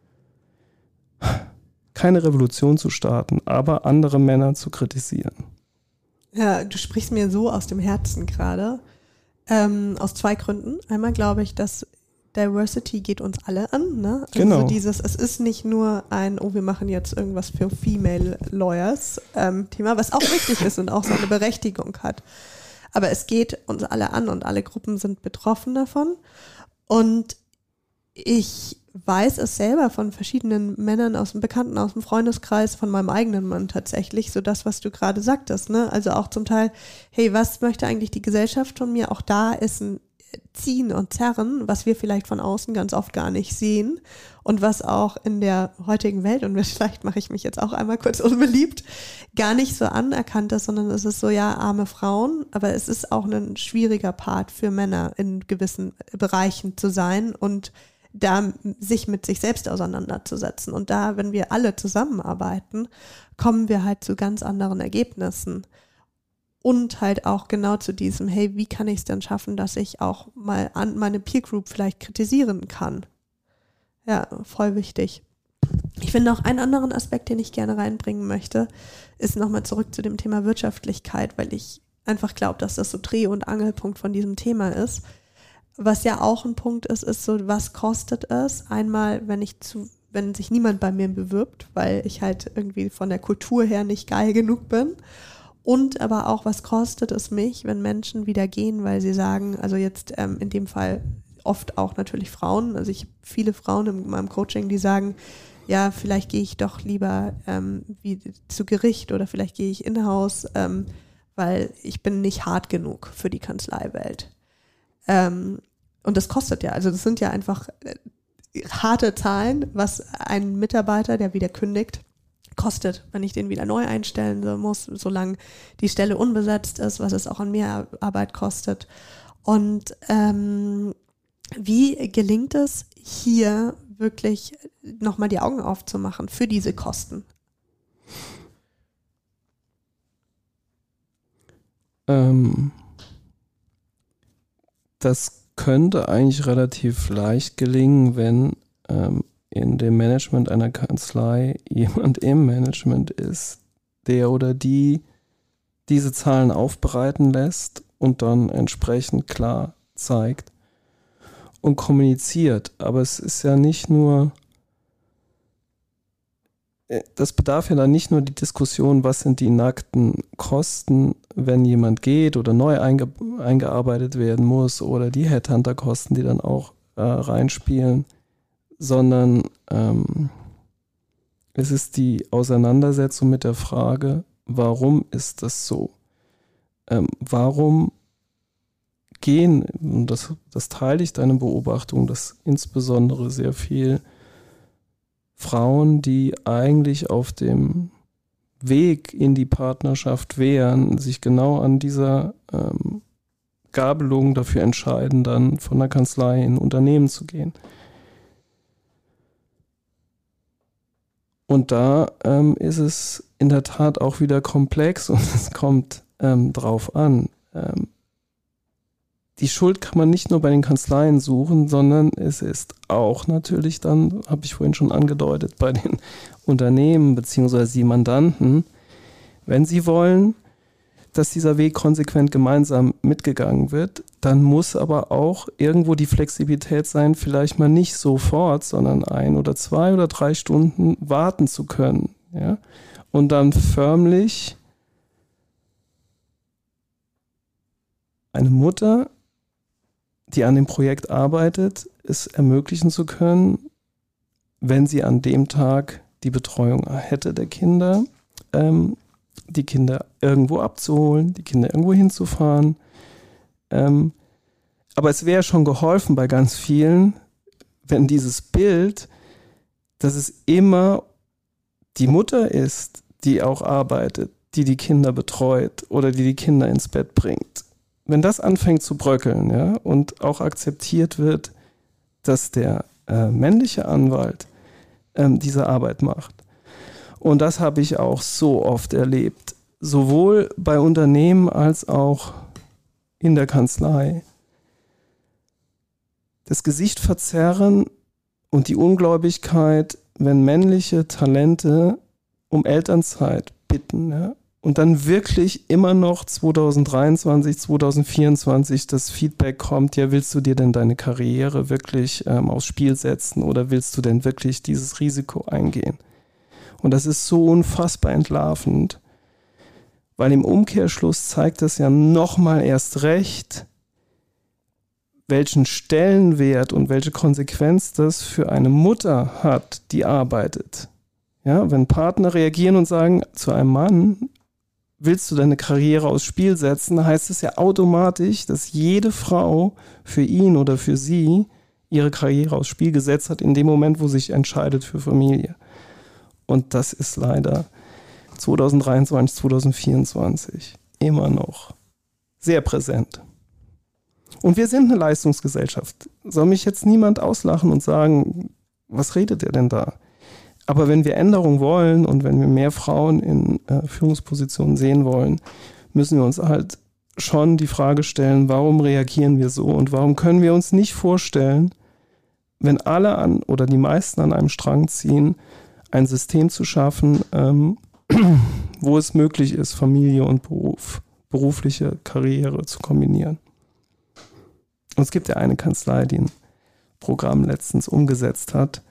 keine Revolution zu starten, aber andere Männer zu kritisieren. Ja, du sprichst mir so aus dem Herzen gerade. Aus 2 Gründen. Einmal glaube ich, dass Diversity geht uns alle an. Ne? Also genau. Es ist nicht nur wir machen jetzt irgendwas für Female Lawyers Thema, was auch wichtig ist und auch seine Berechtigung hat. Aber es geht uns alle an und alle Gruppen sind betroffen davon. Und ich weiß es selber von verschiedenen Männern aus dem Bekannten, aus dem Freundeskreis, von meinem eigenen Mann tatsächlich, so das, was du gerade sagtest, ne? Also auch zum Teil, hey, was möchte eigentlich die Gesellschaft von mir? Auch da ist ein Ziehen und Zerren, was wir vielleicht von außen ganz oft gar nicht sehen und was auch in der heutigen Welt, und vielleicht mache ich mich jetzt auch einmal kurz unbeliebt, gar nicht so anerkannt ist, sondern es ist so, ja, arme Frauen, aber es ist auch ein schwieriger Part für Männer in gewissen Bereichen zu sein und da sich mit sich selbst auseinanderzusetzen. Und da, wenn wir alle zusammenarbeiten, kommen wir halt zu ganz anderen Ergebnissen. Und halt auch genau zu diesem, hey, wie kann ich es denn schaffen, dass ich auch mal meine Peer Group vielleicht kritisieren kann? Ja, voll wichtig. Ich finde auch einen anderen Aspekt, den ich gerne reinbringen möchte, ist nochmal zurück zu dem Thema Wirtschaftlichkeit, weil ich einfach glaube, dass das so Dreh- und Angelpunkt von diesem Thema ist. Was ja auch ein Punkt ist so, was kostet es? Einmal, wenn sich niemand bei mir bewirbt, weil ich halt irgendwie von der Kultur her nicht geil genug bin. Und aber auch, was kostet es mich, wenn Menschen wieder gehen, weil sie sagen, also jetzt in dem Fall oft auch natürlich Frauen, also ich habe viele Frauen in meinem Coaching, die sagen, ja, vielleicht gehe ich doch lieber wie zu Gericht oder vielleicht gehe ich in-house, weil ich bin nicht hart genug für die Kanzleiwelt. Und das kostet ja, also das sind ja einfach harte Zahlen, was ein Mitarbeiter, der wieder kündigt, kostet, wenn ich den wieder neu einstellen muss, solange die Stelle unbesetzt ist, was es auch an Mehrarbeit kostet. Und wie gelingt es, hier wirklich nochmal die Augen aufzumachen für diese Kosten? Das könnte eigentlich relativ leicht gelingen, wenn in dem Management einer Kanzlei jemand im Management ist, der oder die diese Zahlen aufbereiten lässt und dann entsprechend klar zeigt und kommuniziert. Aber es ist ja nicht nur, das bedarf ja dann nicht nur die Diskussion, was sind die nackten Kosten, wenn jemand geht oder neu eingearbeitet werden muss, oder die Headhunter-Kosten, die dann auch reinspielen, sondern es ist die Auseinandersetzung mit der Frage, warum ist das so? Warum gehen, und das teile ich deine Beobachtung, dass insbesondere sehr viel Frauen, die eigentlich auf dem Weg in die Partnerschaft wären, sich genau an dieser Gabelung dafür entscheiden, dann von der Kanzlei in ein Unternehmen zu gehen. Und da ist es in der Tat auch wieder komplex und es kommt drauf an. Die Schuld kann man nicht nur bei den Kanzleien suchen, sondern es ist auch natürlich dann, habe ich vorhin schon angedeutet, bei den Unternehmen bzw. die Mandanten, wenn sie wollen, dass dieser Weg konsequent gemeinsam mitgegangen wird, dann muss aber auch irgendwo die Flexibilität sein, vielleicht mal nicht sofort, sondern 1 oder 2 oder 3 Stunden warten zu können. Ja? Und dann förmlich eine Mutter, die an dem Projekt arbeitet, es ermöglichen zu können, wenn sie an dem Tag die Betreuung hätte der Kinder, die Kinder irgendwo abzuholen, die Kinder irgendwo hinzufahren. Aber es wäre schon geholfen bei ganz vielen, wenn dieses Bild, dass es immer die Mutter ist, die auch arbeitet, die Kinder betreut oder die Kinder ins Bett bringt. Wenn das anfängt zu bröckeln, ja, und auch akzeptiert wird, dass der männliche Anwalt diese Arbeit macht. Und das habe ich auch so oft erlebt, sowohl bei Unternehmen als auch in der Kanzlei. Das Gesicht verzerren und die Ungläubigkeit, wenn männliche Talente um Elternzeit bitten, ja, und dann wirklich immer noch 2023, 2024 das Feedback kommt, ja, willst du dir denn deine Karriere wirklich aufs Spiel setzen oder willst du denn wirklich dieses Risiko eingehen? Und das ist so unfassbar entlarvend, weil im Umkehrschluss zeigt das ja nochmal erst recht, welchen Stellenwert und welche Konsequenz das für eine Mutter hat, die arbeitet. Ja, wenn Partner reagieren und sagen zu einem Mann, willst du deine Karriere aufs Spiel setzen, heißt es ja automatisch, dass jede Frau für ihn oder für sie ihre Karriere aufs Spiel gesetzt hat, in dem Moment, wo sie sich entscheidet für Familie. Und das ist leider 2023, 2024 immer noch sehr präsent. Und wir sind eine Leistungsgesellschaft. Soll mich jetzt niemand auslachen und sagen, was redet ihr denn da? Aber wenn wir Änderung wollen und wenn wir mehr Frauen in Führungspositionen sehen wollen, müssen wir uns halt schon die Frage stellen, warum reagieren wir so und warum können wir uns nicht vorstellen, wenn alle an oder die meisten an einem Strang ziehen, ein System zu schaffen, wo es möglich ist, Familie und berufliche Karriere zu kombinieren. Und es gibt ja eine Kanzlei, die ein Programm letztens umgesetzt hat,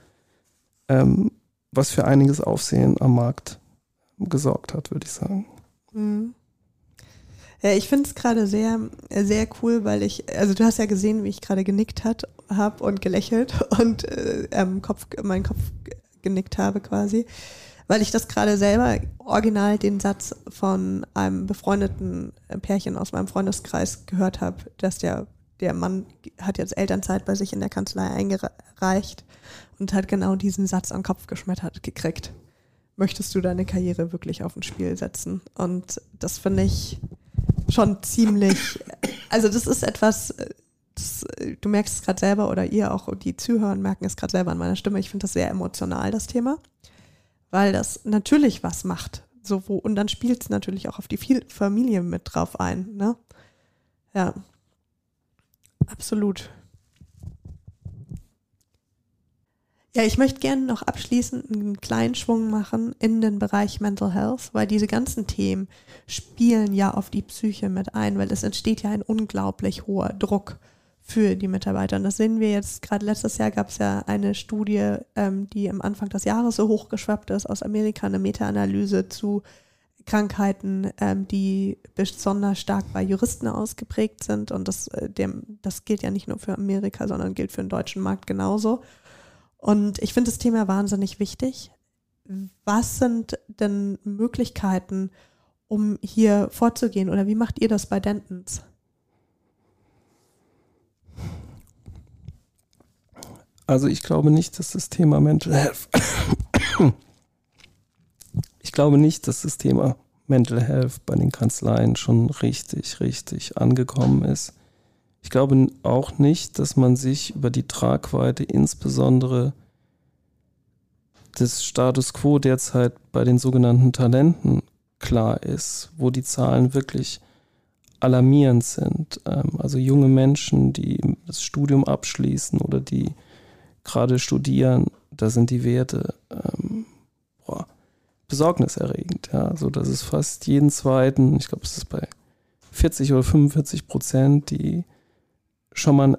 was für einiges Aufsehen am Markt gesorgt hat, würde ich sagen. Mhm. Ja, ich finde es gerade sehr, sehr cool, weil also du hast ja gesehen, wie ich gerade genickt habe und gelächelt und meinen Kopf genickt habe quasi, weil ich das gerade selber original den Satz von einem befreundeten Pärchen aus meinem Freundeskreis gehört habe, dass der Mann hat jetzt Elternzeit bei sich in der Kanzlei eingereicht und hat genau diesen Satz an den Kopf geschmettert gekriegt. Möchtest du deine Karriere wirklich auf ein Spiel setzen? Und das finde ich schon ziemlich, also das ist etwas, du merkst es gerade selber oder ihr auch, die Zuhörer merken es gerade selber an meiner Stimme. Ich finde das sehr emotional, das Thema, weil das natürlich was macht. Und dann spielt es natürlich auch auf die Familie mit drauf ein. Ne? Ja, absolut. Ja, ich möchte gerne noch abschließend einen kleinen Schwung machen in den Bereich Mental Health, weil diese ganzen Themen spielen ja auf die Psyche mit ein, weil es entsteht ja ein unglaublich hoher Druck für die Mitarbeiter. Und das sehen wir jetzt, gerade letztes Jahr gab es ja eine Studie, die am Anfang des Jahres so hochgeschwappt ist, aus Amerika, eine Meta-Analyse zu Krankheiten, die besonders stark bei Juristen ausgeprägt sind. Und das gilt ja nicht nur für Amerika, sondern gilt für den deutschen Markt genauso. Und ich finde das Thema wahnsinnig wichtig. Was sind denn Möglichkeiten, um hier vorzugehen? Oder wie macht ihr das bei Dentons? Also ich glaube nicht, dass das Thema Mental Health bei den Kanzleien schon richtig angekommen ist. Ich glaube auch nicht, dass man sich über die Tragweite insbesondere des Status quo derzeit bei den sogenannten Talenten klar ist, wo die Zahlen wirklich alarmierend sind. Also junge Menschen, die das Studium abschließen oder die gerade studieren, da sind die Werte besorgniserregend. Ja? So dass es fast jeden zweiten, ich glaube es ist bei 40 oder 45%, die schon mal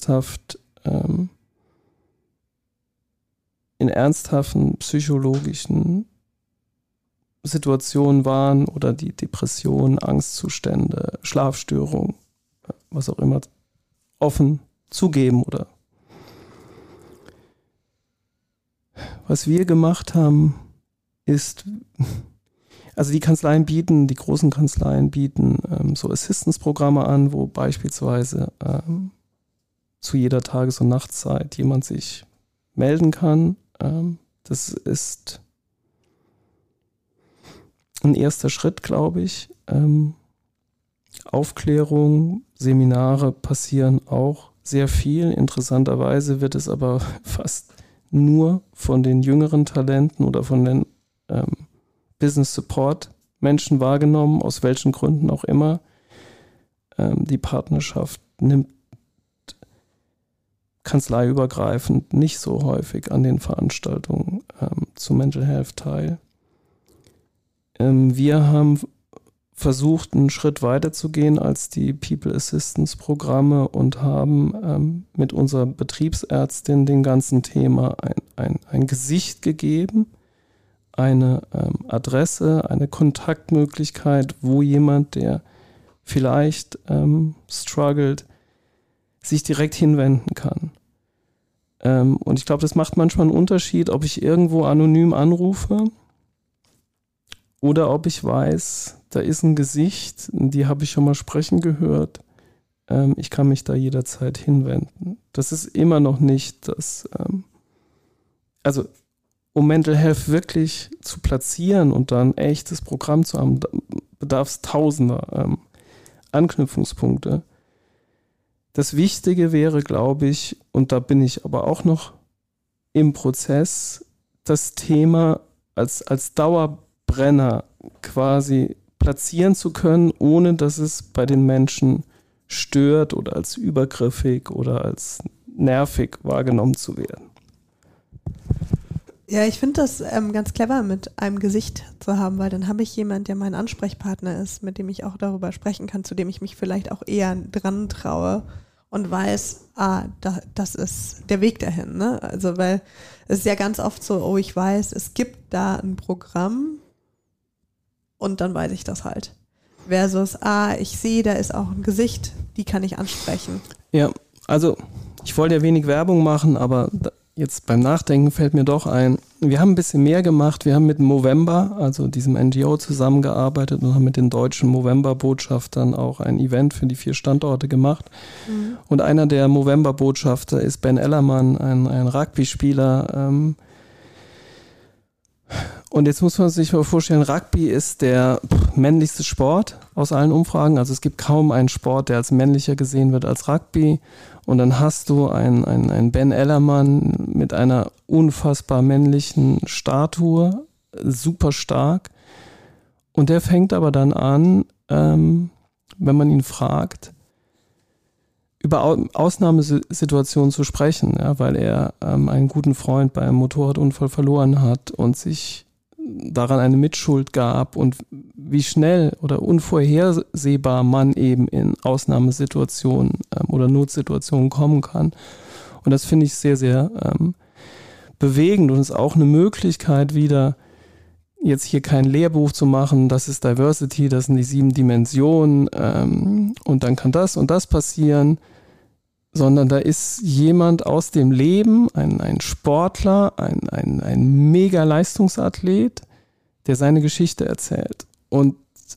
in ernsthaften psychologischen Situationen waren oder die Depressionen, Angstzustände, Schlafstörungen, was auch immer, offen zugeben. Oder was wir gemacht haben, ist, also die großen Kanzleien bieten so Assistance-Programme an, wo beispielsweise zu jeder Tages- und Nachtzeit jemand sich melden kann. Das ist ein erster Schritt, glaube ich. Aufklärung, Seminare passieren auch sehr viel. Interessanterweise wird es aber fast nur von den jüngeren Talenten oder von den Business Support Menschen wahrgenommen, aus welchen Gründen auch immer. Die Partnerschaft nimmt kanzleiübergreifend nicht so häufig an den Veranstaltungen zu Mental Health teil. Wir haben versucht, einen Schritt weiter zu gehen als die People Assistance Programme und haben mit unserer Betriebsärztin dem ganzen Thema ein Gesicht gegeben, eine Adresse, eine Kontaktmöglichkeit, wo jemand, der vielleicht struggelt, sich direkt hinwenden kann. Und ich glaube, das macht manchmal einen Unterschied, ob ich irgendwo anonym anrufe oder ob ich weiß, da ist ein Gesicht, die habe ich schon mal sprechen gehört, ich kann mich da jederzeit hinwenden. Das ist immer noch nicht das, also um Mental Health wirklich zu platzieren und dann ein echtes Programm zu haben, bedarf es tausender Anknüpfungspunkte. Das Wichtige wäre, glaube ich, und da bin ich aber auch noch im Prozess, das Thema als Dauerbrenner quasi platzieren zu können, ohne dass es bei den Menschen stört oder als übergriffig oder als nervig wahrgenommen zu werden. Ja, ich finde das ganz clever, mit einem Gesicht zu haben, weil dann habe ich jemanden, der mein Ansprechpartner ist, mit dem ich auch darüber sprechen kann, zu dem ich mich vielleicht auch eher dran traue und weiß, das ist der Weg dahin. Ne? Also weil es ist ja ganz oft so, ich weiß, es gibt da ein Programm und dann weiß ich das halt. Versus, ich sehe, da ist auch ein Gesicht, die kann ich ansprechen. Ja, also ich wollte ja wenig Werbung machen, aber jetzt beim Nachdenken fällt mir doch ein, wir haben ein bisschen mehr gemacht. Wir haben mit Movember, also diesem NGO, zusammengearbeitet und haben mit den deutschen Movember-Botschaftern auch ein Event für die 4 Standorte gemacht. Mhm. Und einer der Movember-Botschafter ist Ben Ellermann, ein Rugby-Spieler. Und jetzt muss man sich mal vorstellen, Rugby ist der männlichste Sport aus allen Umfragen. Also es gibt kaum einen Sport, der als männlicher gesehen wird als Rugby. Und dann hast du einen Ben Ellermann mit einer unfassbar männlichen Statue, super stark. Und der fängt aber dann an, wenn man ihn fragt, über Ausnahmesituationen zu sprechen, ja, weil er einen guten Freund bei einem Motorradunfall verloren hat und sich daran eine Mitschuld gab und wie schnell oder unvorhersehbar man eben in Ausnahmesituationen oder Notsituationen kommen kann. Und das finde ich sehr, sehr bewegend und ist auch eine Möglichkeit wieder, jetzt hier kein Lehrbuch zu machen, das ist Diversity, das sind die 7 Dimensionen und dann kann das und das passieren, sondern da ist jemand aus dem Leben, ein Sportler, ein mega Leistungsathlet, der seine Geschichte erzählt. Und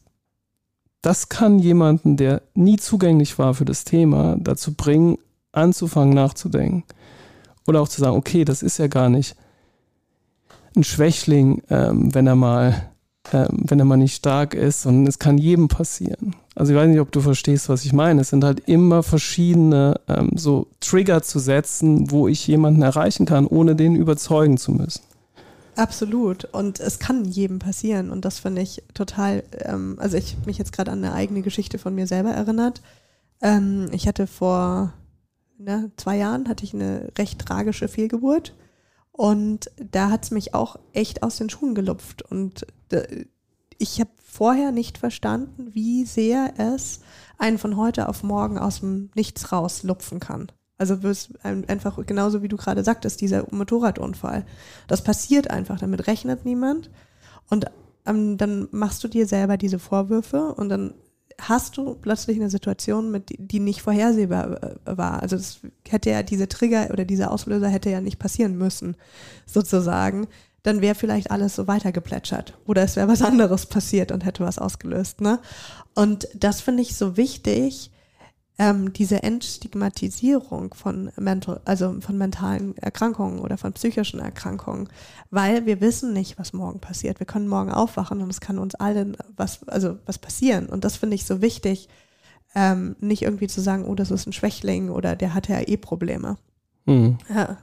das kann jemanden, der nie zugänglich war für das Thema, dazu bringen, anzufangen nachzudenken. Oder auch zu sagen, okay, das ist ja gar nicht ein Schwächling, wenn er mal nicht stark ist, sondern es kann jedem passieren. Also ich weiß nicht, ob du verstehst, was ich meine. Es sind halt immer verschiedene so Trigger zu setzen, wo ich jemanden erreichen kann, ohne den überzeugen zu müssen. Absolut. Und es kann jedem passieren. Und das finde ich total, also ich habe mich jetzt gerade an eine eigene Geschichte von mir selber erinnert. Ich hatte vor 2 Jahren hatte ich eine recht tragische Fehlgeburt. Und da hat es mich auch echt aus den Schuhen gelupft. Und ich habe vorher nicht verstanden, wie sehr es einen von heute auf morgen aus dem Nichts raus lupfen kann. Also einfach genauso wie du gerade sagtest, dieser Motorradunfall. Das passiert einfach, damit rechnet niemand. Und dann machst du dir selber diese Vorwürfe und dann hast du plötzlich eine Situation, die nicht vorhersehbar war. Also das hätte ja diese Trigger oder dieser Auslöser hätte ja nicht passieren müssen, sozusagen. Dann wäre vielleicht alles so weitergeplätschert. Oder es wäre was anderes passiert und hätte was ausgelöst. Ne? Und das finde ich so wichtig, diese Entstigmatisierung von mentalen Erkrankungen oder von psychischen Erkrankungen, weil wir wissen nicht, was morgen passiert. Wir können morgen aufwachen und es kann uns allen was passieren. Und das finde ich so wichtig, nicht irgendwie zu sagen, oh, das ist ein Schwächling oder der hatte ja Probleme. Mhm. Ja.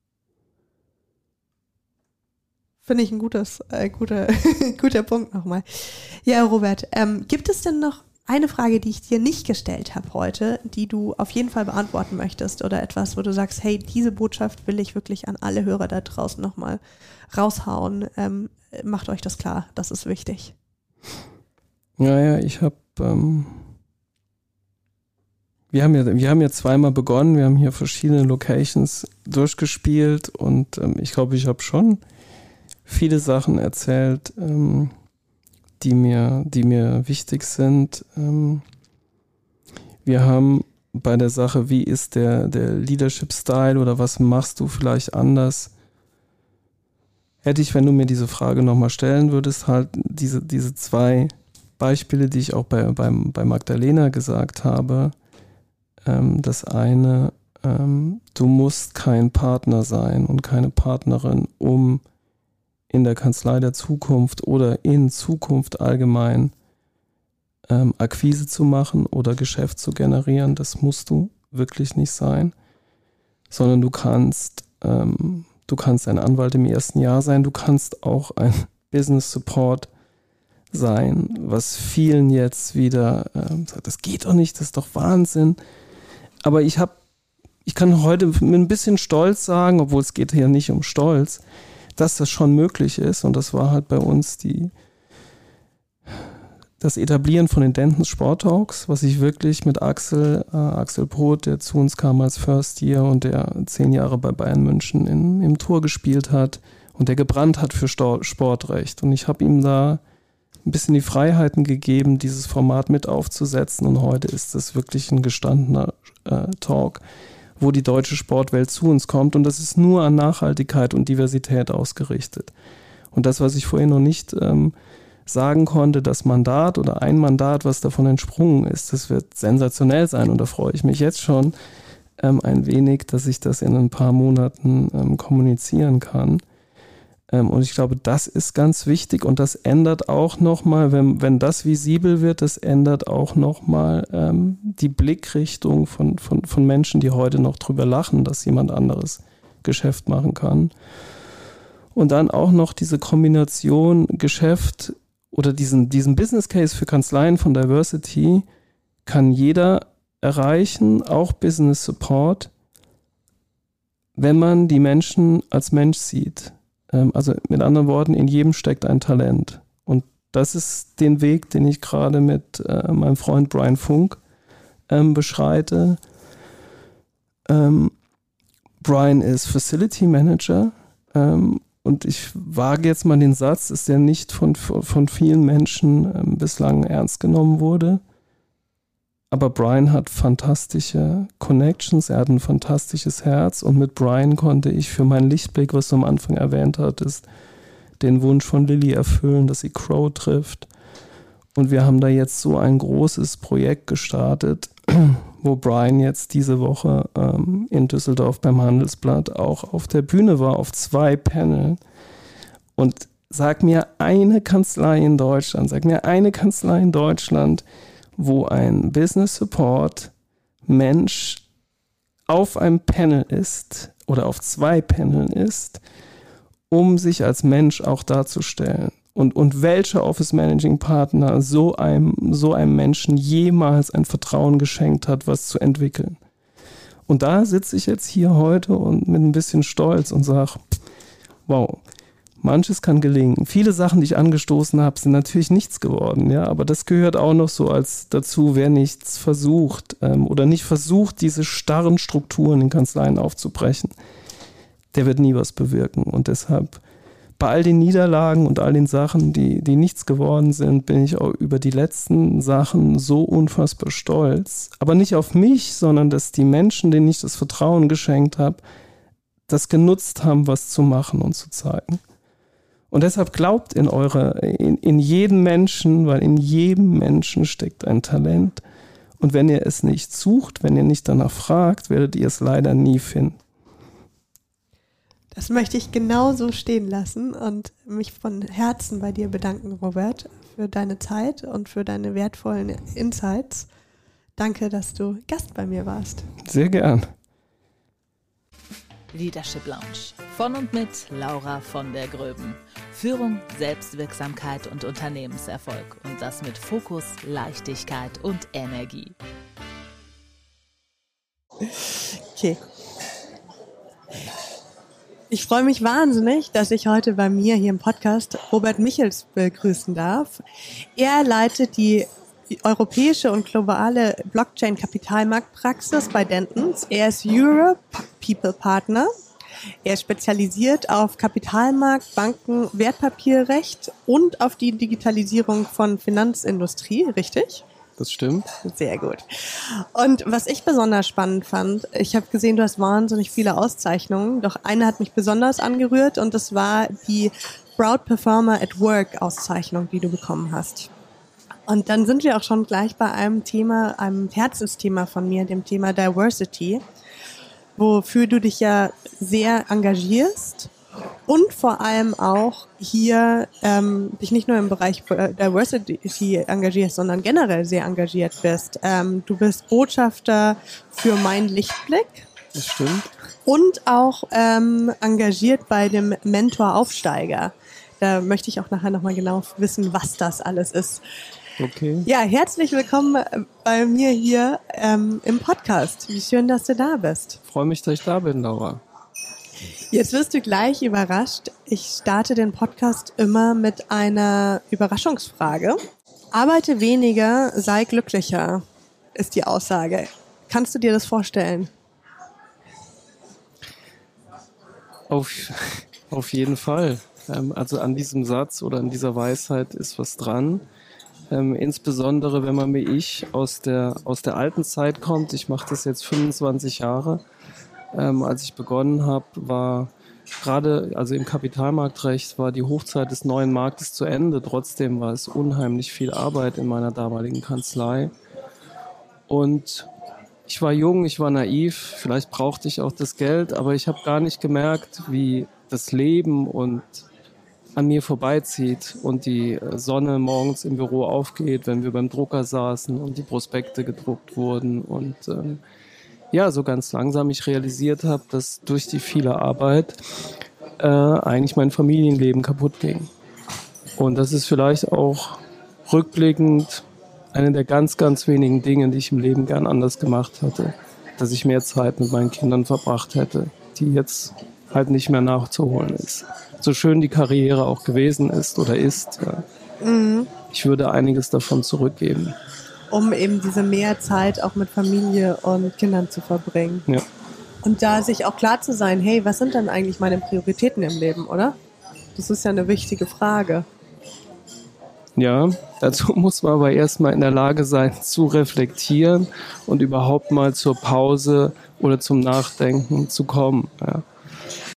Finde ich ein guter Punkt nochmal. Ja, Robert, gibt es denn noch eine Frage, die ich dir nicht gestellt habe heute, die du auf jeden Fall beantworten möchtest oder etwas, wo du sagst, hey, diese Botschaft will ich wirklich an alle Hörer da draußen nochmal raushauen. Macht euch das klar, das ist wichtig. Ja, ich habe, wir haben ja zweimal begonnen, wir haben hier verschiedene Locations durchgespielt und ich glaube, ich habe schon viele Sachen erzählt, die mir wichtig sind. Wir haben bei der Sache, wie ist der Leadership-Style oder was machst du vielleicht anders, hätte ich, wenn du mir diese Frage nochmal stellen würdest, halt diese 2 Beispiele, die ich auch bei Magdalena gesagt habe. Das eine, du musst kein Partner sein und keine Partnerin, um in der Kanzlei der Zukunft oder in Zukunft allgemein Akquise zu machen oder Geschäft zu generieren. Das musst du wirklich nicht sein, sondern du kannst ein Anwalt im ersten Jahr sein, du kannst auch ein Business Support sein, was vielen jetzt wieder sagt, das geht doch nicht, das ist doch Wahnsinn. Aber ich kann heute mit ein bisschen Stolz sagen, obwohl es geht hier nicht um Stolz, dass das schon möglich ist und das war halt bei uns das Etablieren von den Dentons Sport Talks, was ich wirklich mit Axel Brot, der zu uns kam als First Year und der 10 Jahre bei Bayern München im Tor gespielt hat und der gebrannt hat für Sportrecht und ich habe ihm da ein bisschen die Freiheiten gegeben, dieses Format mit aufzusetzen und heute ist das wirklich ein gestandener Talk, wo die deutsche Sportwelt zu uns kommt und das ist nur an Nachhaltigkeit und Diversität ausgerichtet. Und das, was ich vorhin noch nicht sagen konnte, das Mandat oder ein Mandat, was davon entsprungen ist, das wird sensationell sein und da freue ich mich jetzt schon ein wenig, dass ich das in ein paar Monaten kommunizieren kann. Und ich glaube, das ist ganz wichtig und das ändert auch nochmal, wenn das visibel wird, das ändert auch nochmal die Blickrichtung von Menschen, die heute noch drüber lachen, dass jemand anderes Geschäft machen kann. Und dann auch noch diese Kombination Geschäft oder diesen Business Case für Kanzleien von Diversity kann jeder erreichen, auch Business Support, wenn man die Menschen als Mensch sieht. Also mit anderen Worten, in jedem steckt ein Talent. Und das ist den Weg, den ich gerade mit meinem Freund Brian Funk beschreite. Brian ist Facility Manager und ich wage jetzt mal den Satz, dass der nicht von vielen Menschen bislang ernst genommen wurde. Aber Brian hat fantastische Connections, er hat ein fantastisches Herz und mit Brian konnte ich für meinen Lichtblick, was du am Anfang erwähnt hattest, den Wunsch von Lilly erfüllen, dass sie Crow trifft. Und wir haben da jetzt so ein großes Projekt gestartet, wo Brian jetzt diese Woche in Düsseldorf beim Handelsblatt auch auf der Bühne war, auf 2 Paneln. Und sag mir eine Kanzlei in Deutschland, wo ein Business Support Mensch auf einem Panel ist oder auf 2 Paneln ist, um sich als Mensch auch darzustellen. Und welcher Office Managing Partner so einem Menschen jemals ein Vertrauen geschenkt hat, was zu entwickeln. Und da sitze ich jetzt hier heute und mit ein bisschen Stolz und sage, wow, manches kann gelingen. Viele Sachen, die ich angestoßen habe, sind natürlich nichts geworden, ja, aber das gehört auch noch so als dazu, wer nichts versucht oder nicht versucht, diese starren Strukturen in Kanzleien aufzubrechen, der wird nie was bewirken. Und deshalb bei all den Niederlagen und all den Sachen, die nichts geworden sind, bin ich auch über die letzten Sachen so unfassbar stolz. Aber nicht auf mich, sondern dass die Menschen, denen ich das Vertrauen geschenkt habe, das genutzt haben, was zu machen und zu zeigen. Und deshalb glaubt in jeden Menschen, weil in jedem Menschen steckt ein Talent. Und wenn ihr es nicht sucht, wenn ihr nicht danach fragt, werdet ihr es leider nie finden. Das möchte ich genauso stehen lassen und mich von Herzen bei dir bedanken, Robert, für deine Zeit und für deine wertvollen Insights. Danke, dass du Gast bei mir warst. Sehr gern. Leadership Lounge von und mit Laura von der Gröben. Führung, Selbstwirksamkeit und Unternehmenserfolg. Und das mit Fokus, Leichtigkeit und Energie. Okay. Ich freue mich wahnsinnig, dass ich heute bei mir hier im Podcast Robert Michels begrüßen darf. Er leitet die europäische und globale Blockchain-Kapitalmarktpraxis bei Dentons. Er ist Europe People Partner. Er ist spezialisiert auf Kapitalmarkt, Banken, Wertpapierrecht und auf die Digitalisierung von Finanzindustrie, richtig? Das stimmt. Sehr gut. Und was ich besonders spannend fand, ich habe gesehen, du hast wahnsinnig viele Auszeichnungen, doch eine hat mich besonders angerührt und das war die Proud Performer at Work Auszeichnung, die du bekommen hast. Und dann sind wir auch schon gleich bei einem Thema, einem Herzensthema von mir, dem Thema Diversity, wofür du dich ja sehr engagierst. Und vor allem auch hier dich nicht nur im Bereich Diversity engagierst, sondern generell sehr engagiert bist. Du bist Botschafter für Mein Lichtblick. Das stimmt. Und auch engagiert bei dem Mentor Aufsteiger. Da möchte ich auch nachher nochmal genau wissen, was das alles ist. Okay. Ja, herzlich willkommen bei mir hier im Podcast. Wie schön, dass du da bist. Ich freue mich, dass ich da bin, Laura. Jetzt wirst du gleich überrascht. Ich starte den Podcast immer mit einer Überraschungsfrage. Arbeite weniger, sei glücklicher, ist die Aussage. Kannst du dir das vorstellen? Auf jeden Fall. Also an diesem Satz oder an dieser Weisheit ist was dran. Insbesondere, wenn man wie ich aus der alten Zeit kommt. Ich mache das jetzt 25 Jahre. Als ich begonnen habe, war gerade, also im Kapitalmarktrecht, war die Hochzeit des neuen Marktes zu Ende. Trotzdem war es unheimlich viel Arbeit in meiner damaligen Kanzlei. Und ich war jung, ich war naiv, vielleicht brauchte ich auch das Geld, aber ich habe gar nicht gemerkt, wie das Leben und an mir vorbeizieht und die Sonne morgens im Büro aufgeht, wenn wir beim Drucker saßen und die Prospekte gedruckt wurden und ja, so ganz langsam ich realisiert habe, dass durch die viele Arbeit eigentlich mein Familienleben kaputt ging. Und das ist vielleicht auch rückblickend eine der ganz, ganz wenigen Dinge, die ich im Leben gern anders gemacht hätte, dass ich mehr Zeit mit meinen Kindern verbracht hätte, die jetzt halt nicht mehr nachzuholen ist. So schön die Karriere auch gewesen ist oder ist, ja. Ich würde einiges davon zurückgeben. Um eben diese mehr Zeit auch mit Familie und Kindern zu verbringen. Ja. Und da sich auch klar zu sein, hey, was sind denn eigentlich meine Prioritäten im Leben, oder? Das ist ja eine wichtige Frage. Ja, dazu muss man aber erstmal in der Lage sein, zu reflektieren und überhaupt mal zur Pause oder zum Nachdenken zu kommen. Ja.